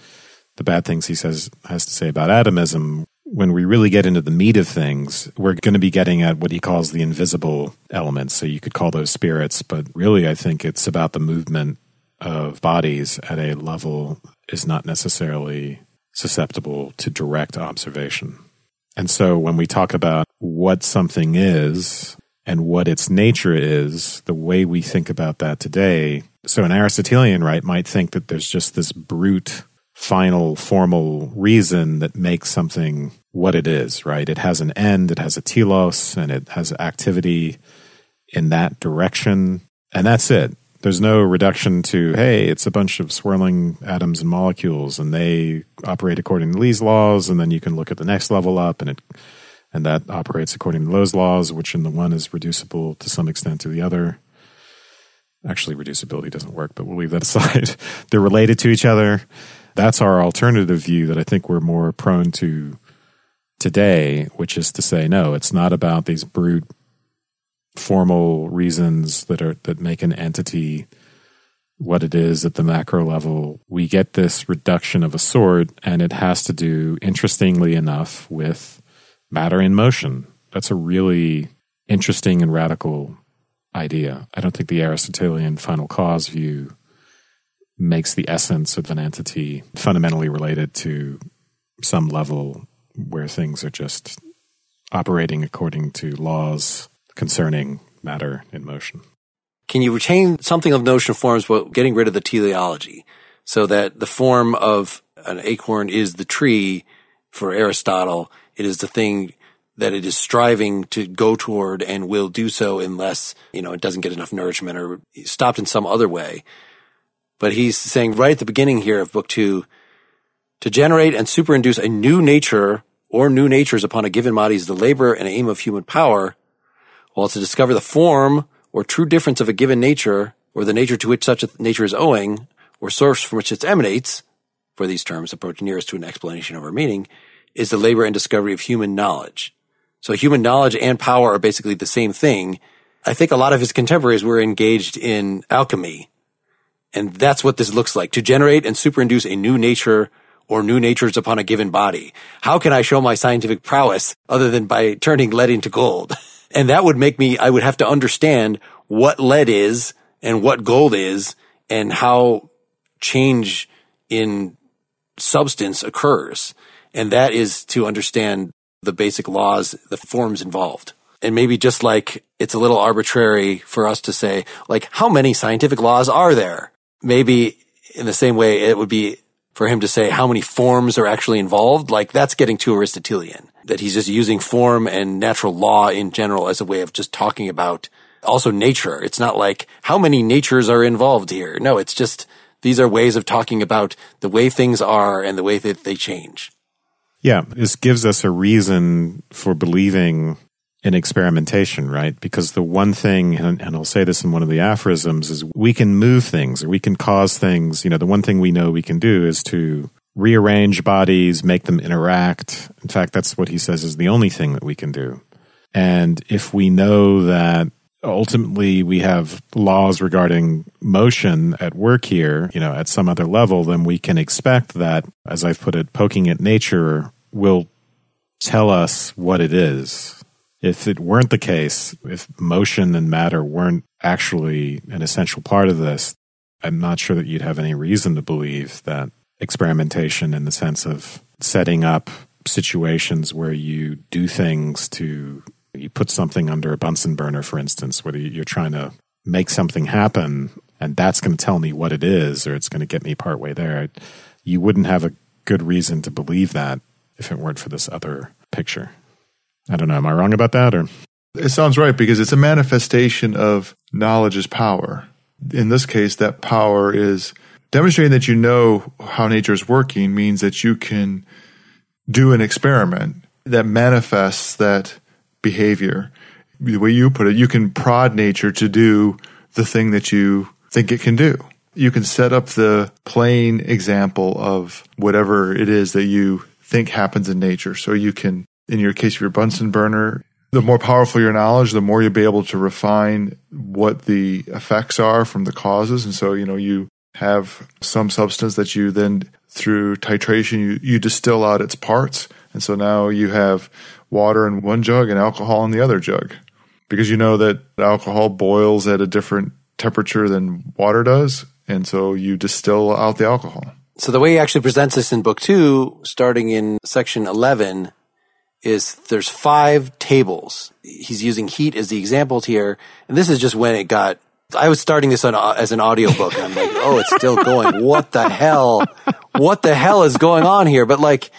S2: the bad things he has to say about atomism, when we really get into the meat of things, we're going to be getting at what he calls the invisible elements. So you could call those spirits, but really I think it's about the movement of bodies at a level is not necessarily susceptible to direct observation. And so when we talk about what something is and what its nature is, the way we think about that today, so an Aristotelian, right, might think that there's just this brute, final, formal reason that makes something what it is, right? It has an end, it has a telos, and it has activity in that direction, and that's it. There's no reduction to, hey, it's a bunch of swirling atoms and molecules, and they operate according to these laws, and then you can look at the next level up, and that operates according to those laws, which in the one is reducible to some extent to the other. Actually, reducibility doesn't work, but we'll leave that aside. They're related to each other. That's our alternative view that I think we're more prone to today, which is to say, no, it's not about these brute formal reasons that make an entity what it is at the macro level. We get this reduction of a sort, and it has to do, interestingly enough, with matter in motion. That's a really interesting and radical idea. I don't think the Aristotelian final cause view makes the essence of an entity fundamentally related to some level where things are just operating according to laws concerning matter in motion.
S1: Can you retain something of notion forms while getting rid of the teleology, so that the form of an acorn is the tree for Aristotle? It is the thing that it is striving to go toward and will do so unless, it doesn't get enough nourishment or stopped in some other way. But he's saying right at the beginning here of Book 2, to generate and superinduce a new nature or new natures upon a given body is the labor and aim of human power, while to discover the form or true difference of a given nature, or the nature to which such a nature is owing, or source from which it emanates, for these terms approach nearest to an explanation of our meaning, is the labor and discovery of human knowledge. So human knowledge and power are basically the same thing. I think a lot of his contemporaries were engaged in alchemy, and that's what this looks like, to generate and superinduce a new nature or new natures upon a given body. How can I show my scientific prowess other than by turning lead into gold? And that would make I would have to understand what lead is and what gold is and how change in substance occurs. And that is to understand the basic laws, the forms involved. And maybe just like it's a little arbitrary for us to say, like, how many scientific laws are there? Maybe in the same way it would be for him to say how many forms are actually involved. Like, that's getting too Aristotelian, that he's just using form and natural law in general as a way of just talking about also nature. It's not like how many natures are involved here. No, it's just these are ways of talking about the way things are and the way that they change.
S2: Yeah, this gives us a reason for believing in experimentation, right? Because the one thing, and I'll say this in one of the aphorisms, is we can move things, or we can cause things. The one thing we know we can do is to rearrange bodies, make them interact. In fact, that's what he says is the only thing that we can do. And if we know that ultimately we have laws regarding motion at work here, at some other level, then we can expect that, as I've put it, poking at nature will tell us what it is. If it weren't the case, if motion and matter weren't actually an essential part of this, I'm not sure that you'd have any reason to believe that experimentation, in the sense of setting up situations where you do things you put something under a Bunsen burner, for instance, where you're trying to make something happen, and that's going to tell me what it is, or it's going to get me partway there. You wouldn't have a good reason to believe that if it weren't for this other picture. I don't know. Am I wrong about that? Or
S3: it sounds right, because it's a manifestation of knowledge is power. In this case, that power is demonstrating that you know how nature is working means that you can do an experiment that manifests that behavior. The way you put it, you can prod nature to do the thing that you think it can do. You can set up the plain example of whatever it is that you think happens in nature. So you can, in your case of your Bunsen burner, the more powerful your knowledge, the more you'll be able to refine what the effects are from the causes. And so, you have some substance that you then, through titration, you distill out its parts. And so now you have water in one jug and alcohol in the other jug, because you know that alcohol boils at a different temperature than water does. And so you distill out the alcohol.
S1: So the way he actually presents this in book 2, starting in section 11, is there's 5 tables. He's using heat as the examples here. And this is just when it got, I was starting this as an audiobook and I'm like, oh, it's still going. What the hell? What the hell is going on here? But like,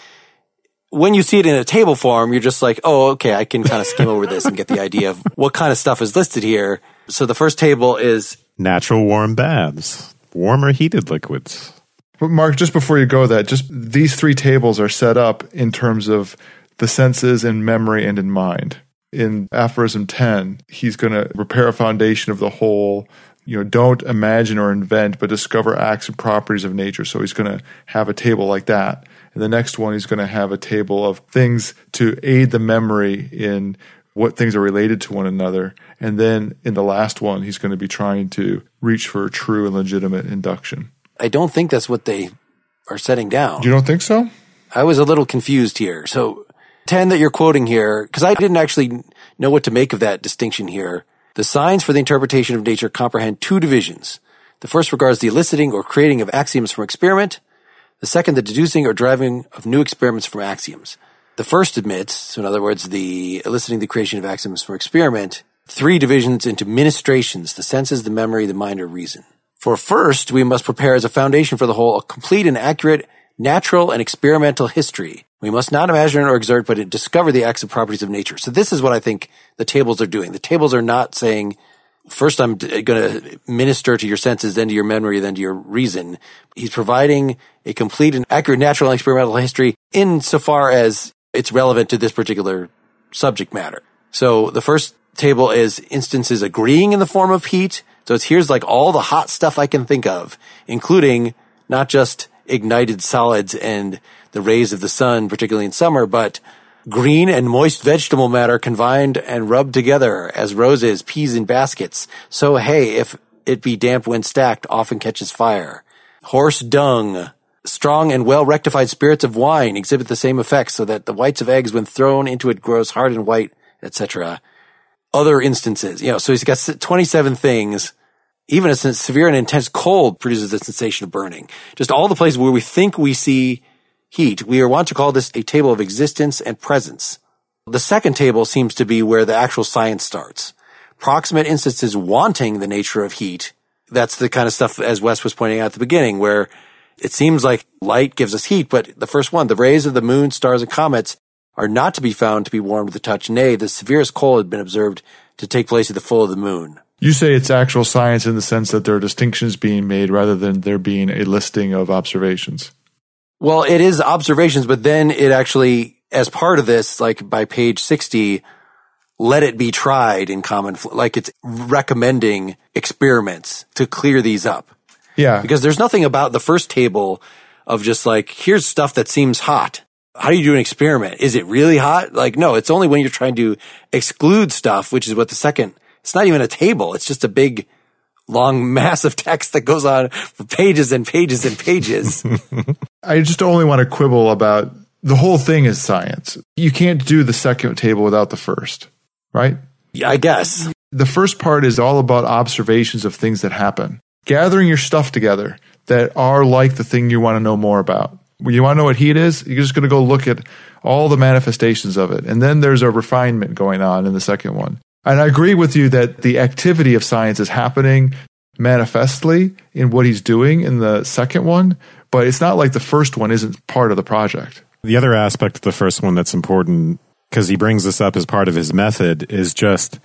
S1: when you see it in a table form, you're just like, oh, okay, I can kind of skim over this and get the idea of what kind of stuff is listed here. So the first table is
S2: natural warm baths, warm or heated liquids.
S3: But Mark, just before you go just these 3 tables are set up in terms of the senses in memory and in mind. In aphorism 10, he's going to repair a foundation of the whole, don't imagine or invent, but discover acts and properties of nature. So he's going to have a table like that. And the next one, he's going to have a table of things to aid the memory in what things are related to one another. And then in the last one, he's going to be trying to reach for true and legitimate induction.
S1: I don't think that's what they are setting down.
S3: You don't think so?
S1: I was a little confused here. So 10 that you're quoting here, because I didn't actually know what to make of that distinction here. The signs for the interpretation of nature comprehend 2 divisions. The first regards the eliciting or creating of axioms from experiment. The second, the deducing or driving of new experiments from axioms. The first admits, so in other words, the eliciting the creation of axioms from experiment, 3 divisions into ministrations, the senses, the memory, the mind, or reason. For first, we must prepare as a foundation for the whole a complete and accurate natural and experimental history. We must not imagine or exert, but discover the acts and properties of nature. So this is what I think the tables are doing. The tables are not saying, first I'm going to minister to your senses, then to your memory, then to your reason. He's providing a complete and accurate natural and experimental history insofar as it's relevant to this particular subject matter. So the first table is instances agreeing in the form of heat. So here's like all the hot stuff I can think of, including not just ignited solids and the rays of the sun, particularly in summer, but green and moist vegetable matter combined and rubbed together as roses, peas in baskets. So hay, if it be damp when stacked, often catches fire. Horse dung, strong and well rectified spirits of wine exhibit the same effects, so that the whites of eggs when thrown into it grows hard and white, etc. Other instances, so he's got 27 things. Even a severe and intense cold produces the sensation of burning. Just all the places where we think we see heat. We want to call this a table of existence and presence. The second table seems to be where the actual science starts. Proximate instances wanting the nature of heat. That's the kind of stuff, as Wes was pointing out at the beginning, where it seems like light gives us heat, but the first one, the rays of the moon, stars, and comets are not to be found to be warmed with the touch. Nay, the severest cold had been observed to take place at the full of the moon.
S3: You say it's actual science in the sense that there are distinctions being made rather than there being a listing of observations.
S1: Well, it is observations, but then it actually, as part of this, like by page 60, let it be tried in common, like it's recommending experiments to clear these up.
S3: Yeah.
S1: Because there's nothing about the first table of just like, here's stuff that seems hot. How do you do an experiment? Is it really hot? Like, no, it's only when you're trying to exclude stuff, which is what the second, it's not even a table. It's just a big, long, massive text that goes on for pages and pages and pages.
S3: I just only want to quibble about the whole thing is science. You can't do the second table without the first, right?
S1: Yeah, I guess.
S3: The first part is all about observations of things that happen. Gathering your stuff together that are like the thing you want to know more about. When you want to know what heat is, you're just going to go look at all the manifestations of it. And then there's a refinement going on in the second one. And I agree with you that the activity of science is happening manifestly in what he's doing in the second one, but it's not like the first one isn't part of the project.
S2: The other aspect of the first one that's important, because he brings this up as part of his method, is just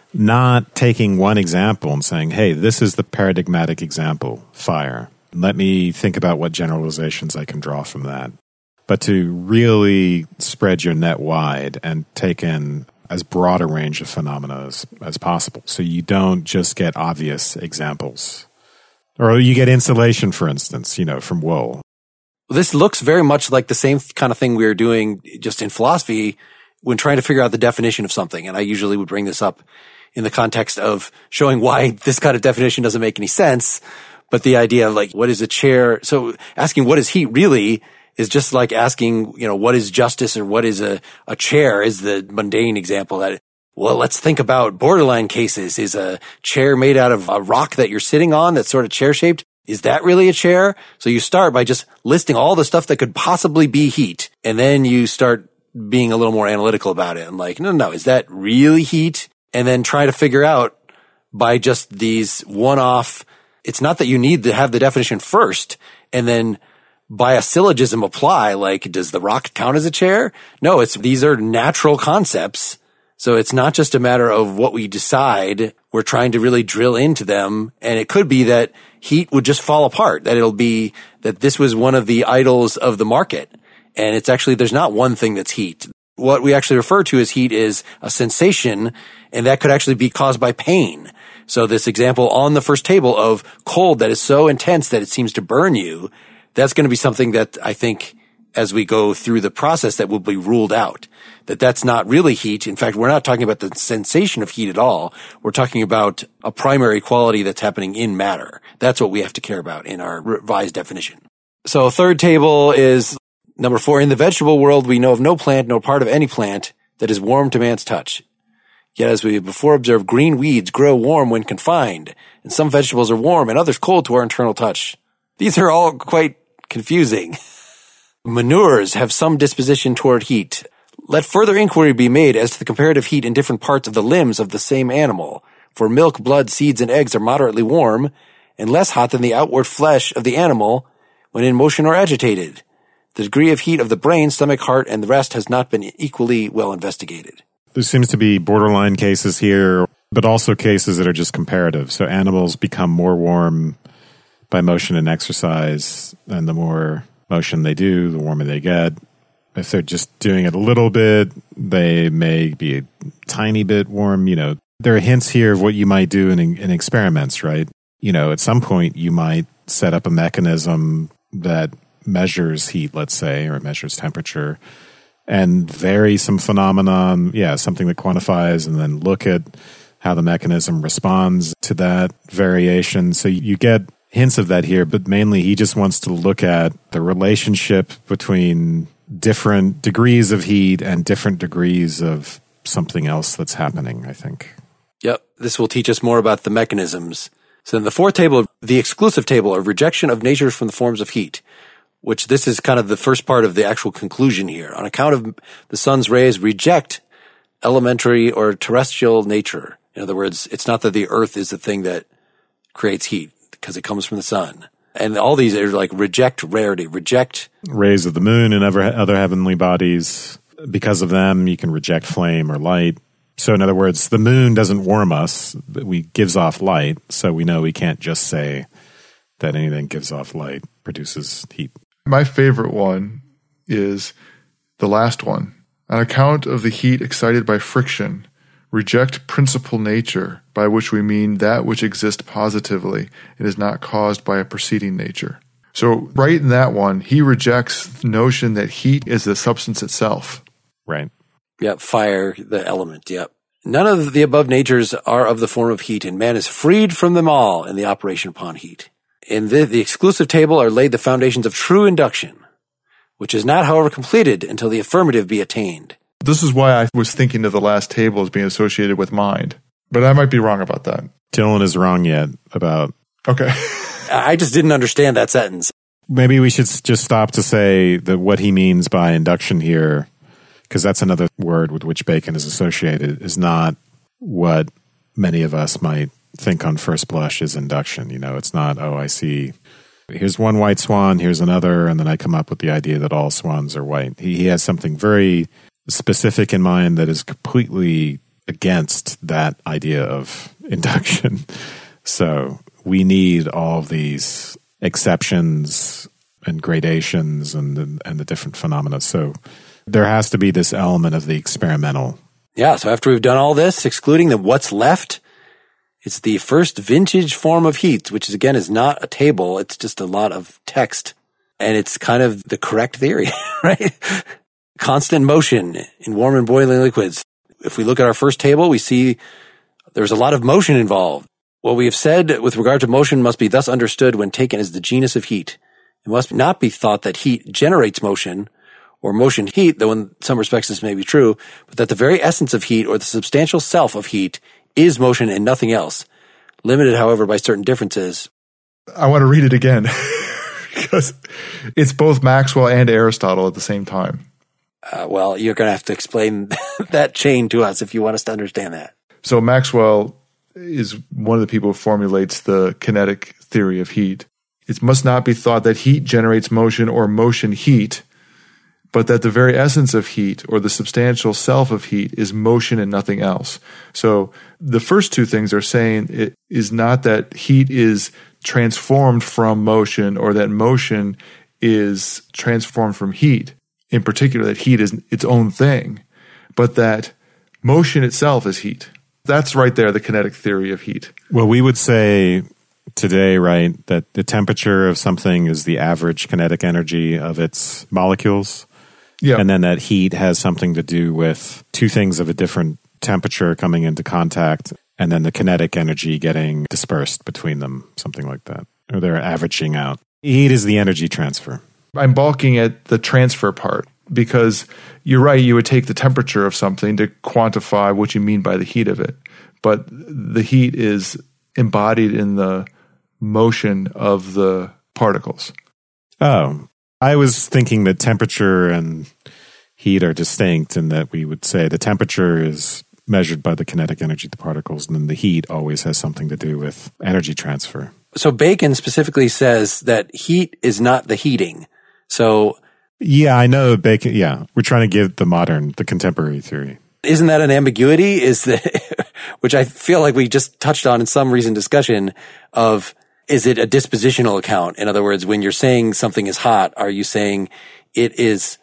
S2: not taking one example and saying, hey, this is the paradigmatic example, fire. Let me think about what generalizations I can draw from that. But to really spread your net wide and take in as broad a range of phenomena as possible. So you don't just get obvious examples. Or you get insulation, for instance, from wool.
S1: This looks very much like the same kind of thing we were doing just in philosophy when trying to figure out the definition of something. And I usually would bring this up in the context of showing why this kind of definition doesn't make any sense. But the idea of like, what is a chair? So asking what is heat really is just like asking, what is justice or what is a chair is the mundane example that, well, let's think about borderline cases. Is a chair made out of a rock that you're sitting on that's sort of chair shaped? Is that really a chair? So you start by just listing all the stuff that could possibly be heat. And then you start being a little more analytical about it. And like, no, is that really heat? And then try to figure out by just these one-off, it's not that you need to have the definition first and then by a syllogism apply, like, does the rock count as a chair? No, these are natural concepts. So it's not just a matter of what we decide. We're trying to really drill into them. And it could be that heat would just fall apart, that it'll be that this was one of the idols of the market. And it's actually, there's not one thing that's heat. What we actually refer to as heat is a sensation, and that could actually be caused by pain. So this example on the first table of cold that is so intense that it seems to burn you, that's going to be something that I think as we go through the process that will be ruled out. That's not really heat. In fact, we're not talking about the sensation of heat at all. We're talking about a primary quality that's happening in matter. That's what we have to care about in our revised definition. So third table is number 4. In the vegetable world, we know of no plant, nor part of any plant that is warm to man's touch. Yet as we before observed, green weeds grow warm when confined, and some vegetables are warm and others cold to our internal touch. These are all quite confusing. Manures have some disposition toward heat. Let further inquiry be made as to the comparative heat in different parts of the limbs of the same animal. For milk, blood, seeds, and eggs are moderately warm, and less hot than the outward flesh of the animal when in motion or agitated. The degree of heat of the brain, stomach, heart, and the rest has not been equally well investigated.
S2: There seems to be borderline cases here, but also cases that are just comparative. So animals become more warm by motion and exercise, and the more motion they do, the warmer they get. If they're just doing it a little bit, they may be a tiny bit warm. There are hints here of what you might do in experiments, right? At some point you might set up a mechanism that measures heat, let's say, or measures temperature, and vary some phenomenon, something that quantifies, and then look at how the mechanism responds to that variation. So you get hints of that here, but mainly he just wants to look at the relationship between different degrees of heat and different degrees of something else that's happening, I think.
S1: Yep. This will teach us more about the mechanisms. So in the fourth table, the exclusive table of rejection of nature from the forms of heat, which this is kind of the first part of the actual conclusion here. On account of the sun's rays reject elementary or terrestrial nature. In other words, it's not that the earth is the thing that creates heat because it comes from the sun. And all these are like reject rarity, reject
S2: rays of the moon and other heavenly bodies. Because of them, you can reject flame or light. So in other words, the moon doesn't warm us, but gives off light. So we know we can't just say that anything that gives off light produces heat.
S3: My favorite one is the last one. On account of the heat excited by friction, reject principal nature, by which we mean that which exists positively and is not caused by a preceding nature. So right in that one, he rejects the notion that heat is the substance itself.
S2: Right.
S1: Yep, fire, the element, yep. None of the above natures are of the form of heat, and man is freed from them all in the operation upon heat. In the exclusive table are laid the foundations of true induction, which is not, however, completed until the affirmative be attained.
S3: This is why I was thinking of the last table as being associated with mind. But I might be wrong about that.
S2: Dylan is wrong yet about...
S3: Okay.
S1: I just didn't understand that sentence.
S2: Maybe we should just stop to say that what he means by induction here, because that's another word with which Bacon is associated, is not what many of us might think on first blush is induction. It's not, I see, here's one white swan, here's another, and then I come up with the idea that all swans are white. He has something very specific in mind that is completely against that idea of induction. So we need all of these exceptions and gradations and the different phenomena. So there has to be this element of the experimental.
S1: Yeah, so after we've done all this, excluding what's left, it's the first vintage form of heat, which again is not a table, it's just a lot of text. And it's kind of the correct theory, right? Constant motion in warm and boiling liquids. If we look at our first table, we see there's a lot of motion involved. What we have said with regard to motion must be thus understood when taken as the genus of heat. It must not be thought that heat generates motion, or motion heat, though in some respects this may be true, but that the very essence of heat, or the substantial self of heat, is motion and nothing else, limited, however, by certain differences.
S3: I want to read it again because it's both Maxwell and Aristotle at the same time.
S1: Well, you're going to have to explain that chain to us if you want us to understand that.
S3: So Maxwell is one of the people who formulates the kinetic theory of heat. It must not be thought that heat generates motion or motion heat, but that the very essence of heat or the substantial self of heat is motion and nothing else. So the first two things are saying it is not that heat is transformed from motion or that motion is transformed from heat, in particular that heat is its own thing, but that motion itself is heat. That's right there, the kinetic theory of heat.
S2: Well, we would say today, right, that the temperature of something is the average kinetic energy of its molecules.
S3: Yeah.
S2: And then that heat has something to do with two things of a different temperature coming into contact, and then the kinetic energy getting dispersed between them, something like that. Or they're averaging out. Heat is the energy transfer.
S3: I'm balking at the transfer part because you're right, you would take the temperature of something to quantify what you mean by the heat of it. But the heat is embodied in the motion of the particles.
S2: Oh, I was thinking that temperature and heat are distinct, and that we would say the temperature is measured by the kinetic energy of the particles, and then the heat always has something to do with energy transfer.
S1: So Bacon specifically says that heat is not the heating. So
S2: yeah, I know Bacon. Yeah, we're trying to give the contemporary theory.
S1: Isn't that an ambiguity? Is that which I feel like we just touched on in some recent discussion of, is it a dispositional account? In other words, when you're saying something is hot, are you saying it is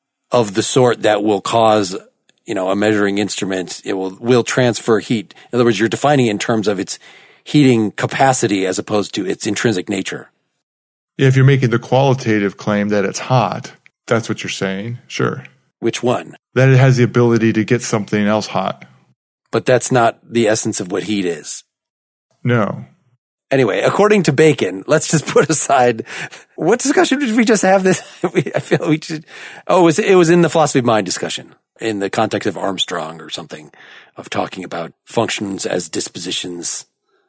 S1: of the sort that will cause, a measuring instrument, it will transfer heat? In other words, you're defining it in terms of its heating capacity as opposed to its intrinsic nature.
S3: If you're making the qualitative claim that it's hot, that's what you're saying, sure.
S1: Which one?
S3: That it has the ability to get something else hot.
S1: But that's not the essence of what heat is.
S3: No.
S1: Anyway, according to Bacon, let's just put aside, what discussion did we just have this? I feel we should, it was in the philosophy of mind discussion in the context of Armstrong or something, of talking about functions as dispositions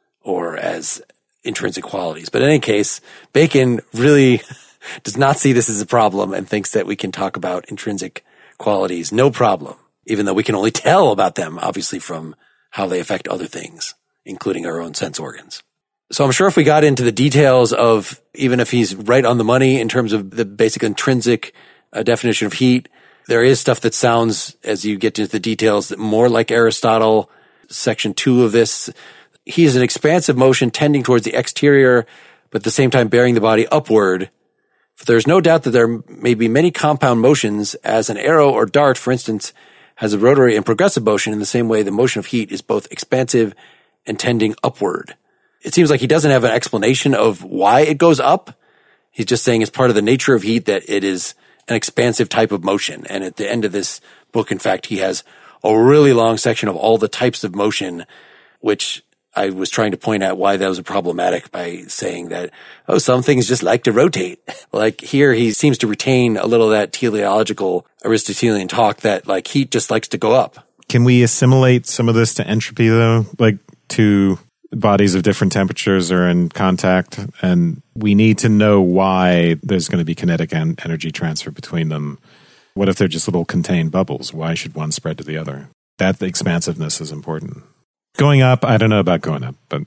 S1: or as intrinsic qualities. But in any case, Bacon really does not see this as a problem and thinks that we can talk about intrinsic qualities, no problem, even though we can only tell about them, obviously, from how they affect other things, including our own sense organs. So I'm sure if we got into the details of, even if he's right on the money in terms of the basic intrinsic definition of heat, there is stuff that sounds, as you get into the details, more like Aristotle. Section 2 of this, he is an expansive motion tending towards the exterior, but at the same time bearing the body upward. For there is no doubt that there may be many compound motions, as an arrow or dart, for instance, has a rotary and progressive motion. In the same way, the motion of heat is both expansive and tending upward. It seems like he doesn't have an explanation of why it goes up. He's just saying it's part of the nature of heat that it is an expansive type of motion. And at the end of this book, in fact, he has a really long section of all the types of motion, which I was trying to point out why that was problematic by saying that, some things just like to rotate. Like here, he seems to retain a little of that teleological Aristotelian talk that like heat just likes to go up.
S2: Can we assimilate some of this to entropy though? Like two bodies of different temperatures are in contact, and we need to know why there's going to be kinetic energy transfer between them. What if they're just little contained bubbles? Why should one spread to the other? That the expansiveness is important. Going up, I don't know about going up, but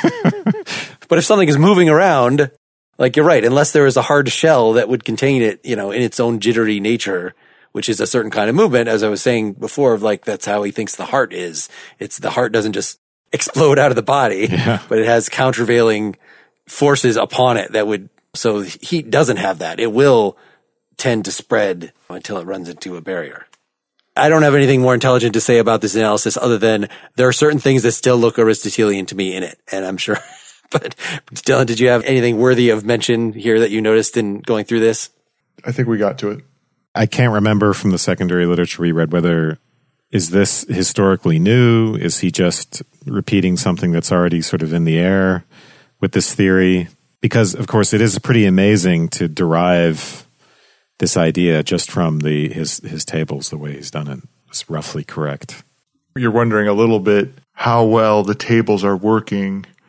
S1: but if something is moving around, like you're right, unless there is a hard shell that would contain it, in its own jittery nature, which is a certain kind of movement, as I was saying before, like that's how he thinks the heart is. It's the heart doesn't just explode out of the body, but it has countervailing forces upon it that would, so heat doesn't have that. It will tend to spread until it runs into a barrier. I don't have anything more intelligent to say about this analysis other than there are certain things that still look Aristotelian to me in it. And I'm sure, but Dylan, did you have anything worthy of mention here that you noticed in going through this?
S3: I think we got to it.
S2: I can't remember from the secondary literature we read whether, is this historically new? Is he just repeating something that's already sort of in the air with this theory? Because, of course, it is pretty amazing to derive this idea just from his tables, the way he's done it. It's roughly correct.
S3: You're wondering a little bit how well the tables are working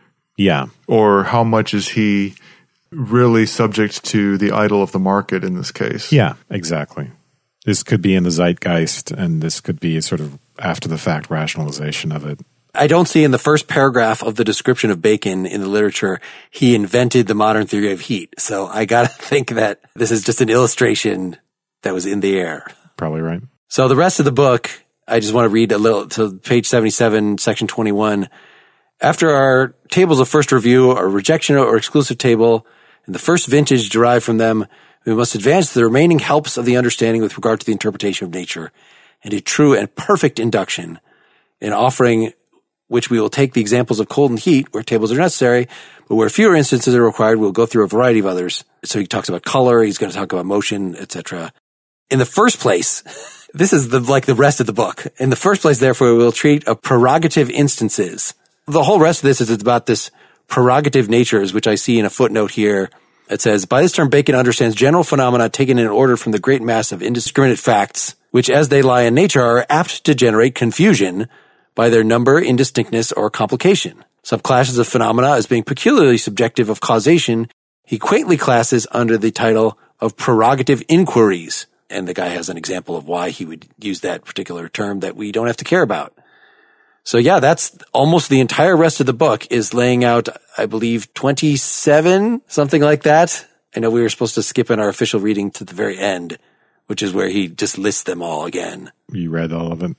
S2: Yeah.
S3: Or how much is he really subject to the idol of the market in this case?
S2: Yeah, exactly. This could be in the zeitgeist, and this could be sort of after-the-fact rationalization of it.
S1: I don't see in the first paragraph of the description of Bacon in the literature, he invented the modern theory of heat. So I got to think that this is just an illustration that was in the air.
S2: Probably right.
S1: So the rest of the book, I just want to read a little to page 77, section 21. After our tables of first review, our rejection or exclusive table, and the first vintage derived from them, we must advance to the remaining helps of the understanding with regard to the interpretation of nature and a true and perfect induction, in offering which we will take the examples of cold and heat where tables are necessary, but where fewer instances are required, we'll go through a variety of others. So he talks about color, he's going to talk about motion, etc. In the first place, this is the rest of the book. In the first place, therefore, we'll treat of prerogative instances. The whole rest of this is about this prerogative natures, which I see in a footnote here. It says, by this term, Bacon understands general phenomena taken in order from the great mass of indiscriminate facts, which as they lie in nature are apt to generate confusion by their number, indistinctness, or complication. Subclasses of phenomena as being peculiarly subjective of causation, he quaintly classes under the title of prerogative inquiries. And the guy has an example of why he would use that particular term that we don't have to care about. So yeah, that's almost the entire rest of the book is laying out, I believe, 27, something like that. I know we were supposed to skip in our official reading to the very end, which is where he just lists them all again.
S2: You read all of it?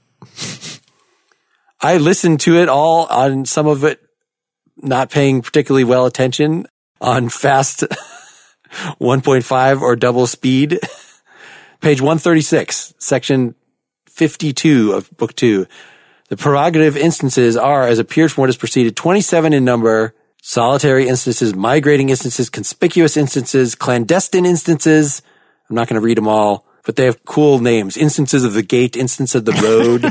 S1: I listened to it all, on some of it not paying particularly well attention, on fast 1.5 or double speed. Page 136, section 52 of book 2. The prerogative instances are, as appeared from what is preceded, 27 in number: solitary instances, migrating instances, conspicuous instances, clandestine instances. I'm not going to read them all, but they have cool names. Instances of the gate, instance of the road,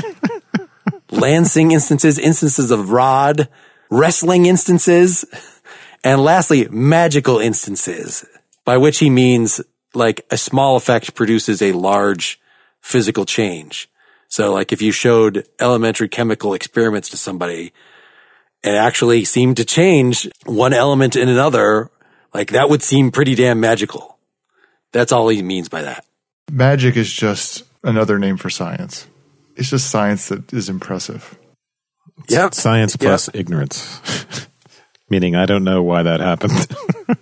S1: lancing instances, instances of rod, wrestling instances, and lastly, magical instances, by which he means like a small effect produces a large physical change. So like if you showed elementary chemical experiments to somebody and actually seemed to change one element in another, like that would seem pretty damn magical. That's all he means by that.
S3: Magic is just another name for science. It's just science that is impressive.
S1: Yep.
S2: Science plus ignorance. Meaning I don't know why that happened.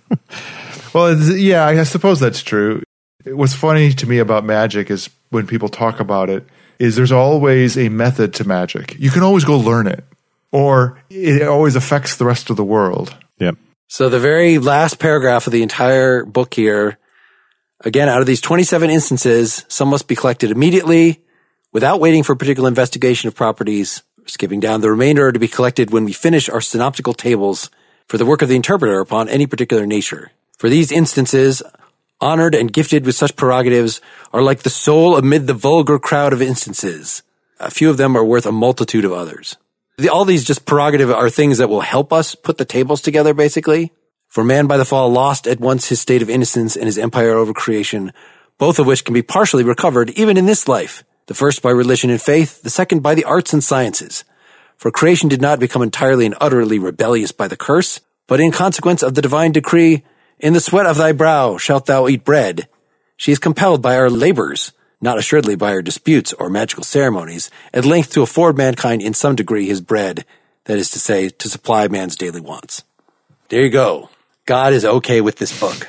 S3: Well, yeah, I suppose that's true. What's funny to me about magic is when people talk about it, is there's always a method to magic. You can always go learn it, or it always affects the rest of the world.
S2: Yep.
S1: So the very last paragraph of the entire book here, again, out of these 27 instances, some must be collected immediately without waiting for particular investigation of properties. Skipping down, the remainder are to be collected when we finish our synoptical tables for the work of the interpreter upon any particular nature. For these instances, honored and gifted with such prerogatives, are like the soul amid the vulgar crowd of instances. A few of them are worth a multitude of others. All these just prerogative are things that will help us put the tables together, basically. For man by the fall lost at once his state of innocence and his empire over creation, both of which can be partially recovered even in this life. The first by religion and faith, the second by the arts and sciences. For creation did not become entirely and utterly rebellious by the curse, but in consequence of the divine decree, in the sweat of thy brow shalt thou eat bread. She is compelled by our labors, not assuredly by our disputes or magical ceremonies, at length to afford mankind in some degree his bread, that is to say, to supply man's daily wants. There you go. God is okay with this book.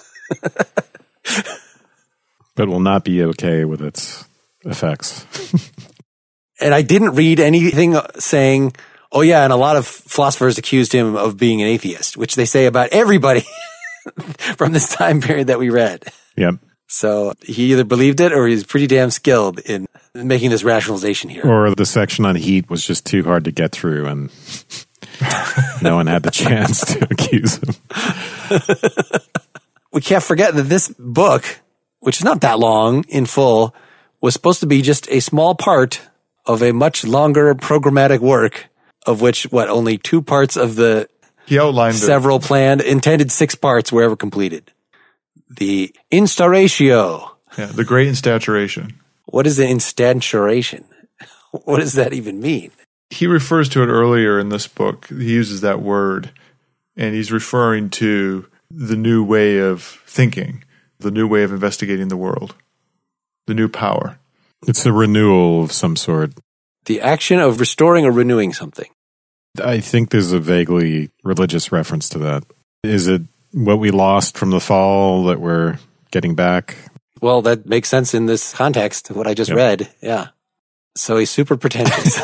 S2: But will not be okay with its effects.
S1: And I didn't read anything saying, oh yeah, and a lot of philosophers accused him of being an atheist, which they say about everybody from this time period that we read.
S2: Yep.
S1: So he either believed it or he's pretty damn skilled in making this rationalization here.
S2: Or the section on heat was just too hard to get through and no one had the chance to accuse him.
S1: We can't forget that this book, which is not that long in full, was supposed to be just a small part of a much longer programmatic work, of which, only 2 parts of the
S3: He outlined
S1: several planned, intended 6 parts were ever completed. The instauratio.
S3: Yeah, the great instauration.
S1: What is the instantiation? What does that even mean?
S3: He refers to it earlier in this book. He uses that word And he's referring to the new way of thinking, the new way of investigating the world, the new power.
S2: It's a renewal of some sort.
S1: The action of restoring or renewing something.
S2: I think there's a vaguely religious reference to that. Is it what we lost from the fall that we're getting back?
S1: Well, that makes sense in this context of what I just read. Yeah. So he's super pretentious.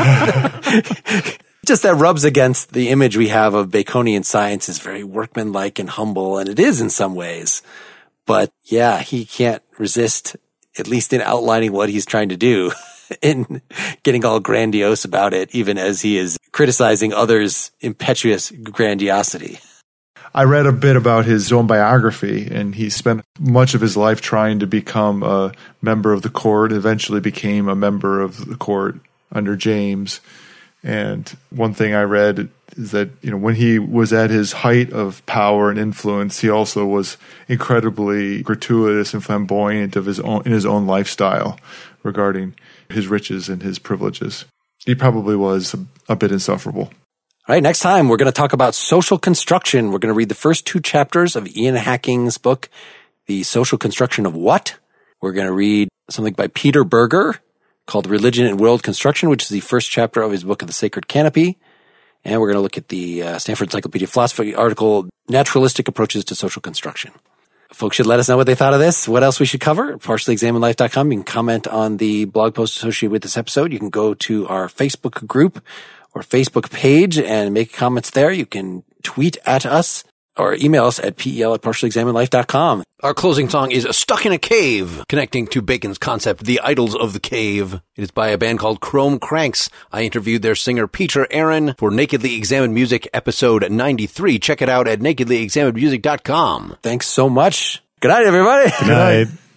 S1: Just that rubs against the image we have of Baconian science as very workmanlike and humble, and it is in some ways. But yeah, he can't resist, at least in outlining what he's trying to do, in getting all grandiose about it, even as he is criticizing others' impetuous grandiosity.
S3: I read a bit about his own biography, and he spent much of his life trying to become a member of the court, eventually became a member of the court under James. And one thing I read is that, when he was at his height of power and influence, he also was incredibly gratuitous and flamboyant in his own lifestyle regarding his riches and his privileges. He probably was a bit insufferable.
S1: All right, next time we're going to talk about social construction. We're going to read the first 2 chapters of Ian Hacking's book, The Social Construction of What? We're going to read something by Peter Berger called Religion and World Construction, which is the first chapter of his book of The Sacred Canopy. And we're going to look at the Stanford Encyclopedia of Philosophy article, Naturalistic Approaches to Social Construction. Folks should let us know what they thought of this, what else we should cover. PartiallyExaminedLife.com. You can comment on the blog post associated with this episode. You can go to our Facebook group or Facebook page and make comments there. You can tweet at us or email us at pel@partiallyexaminedlife.com. Our closing song is Stuck in a Cave, connecting to Bacon's concept, The Idols of the Cave. It is by a band called Chrome Cranks. I interviewed their singer Peter Aaron for Nakedly Examined Music episode 93. Check it out at nakedlyexaminedmusic.com. Thanks so much. Good night, everybody.
S2: Good night.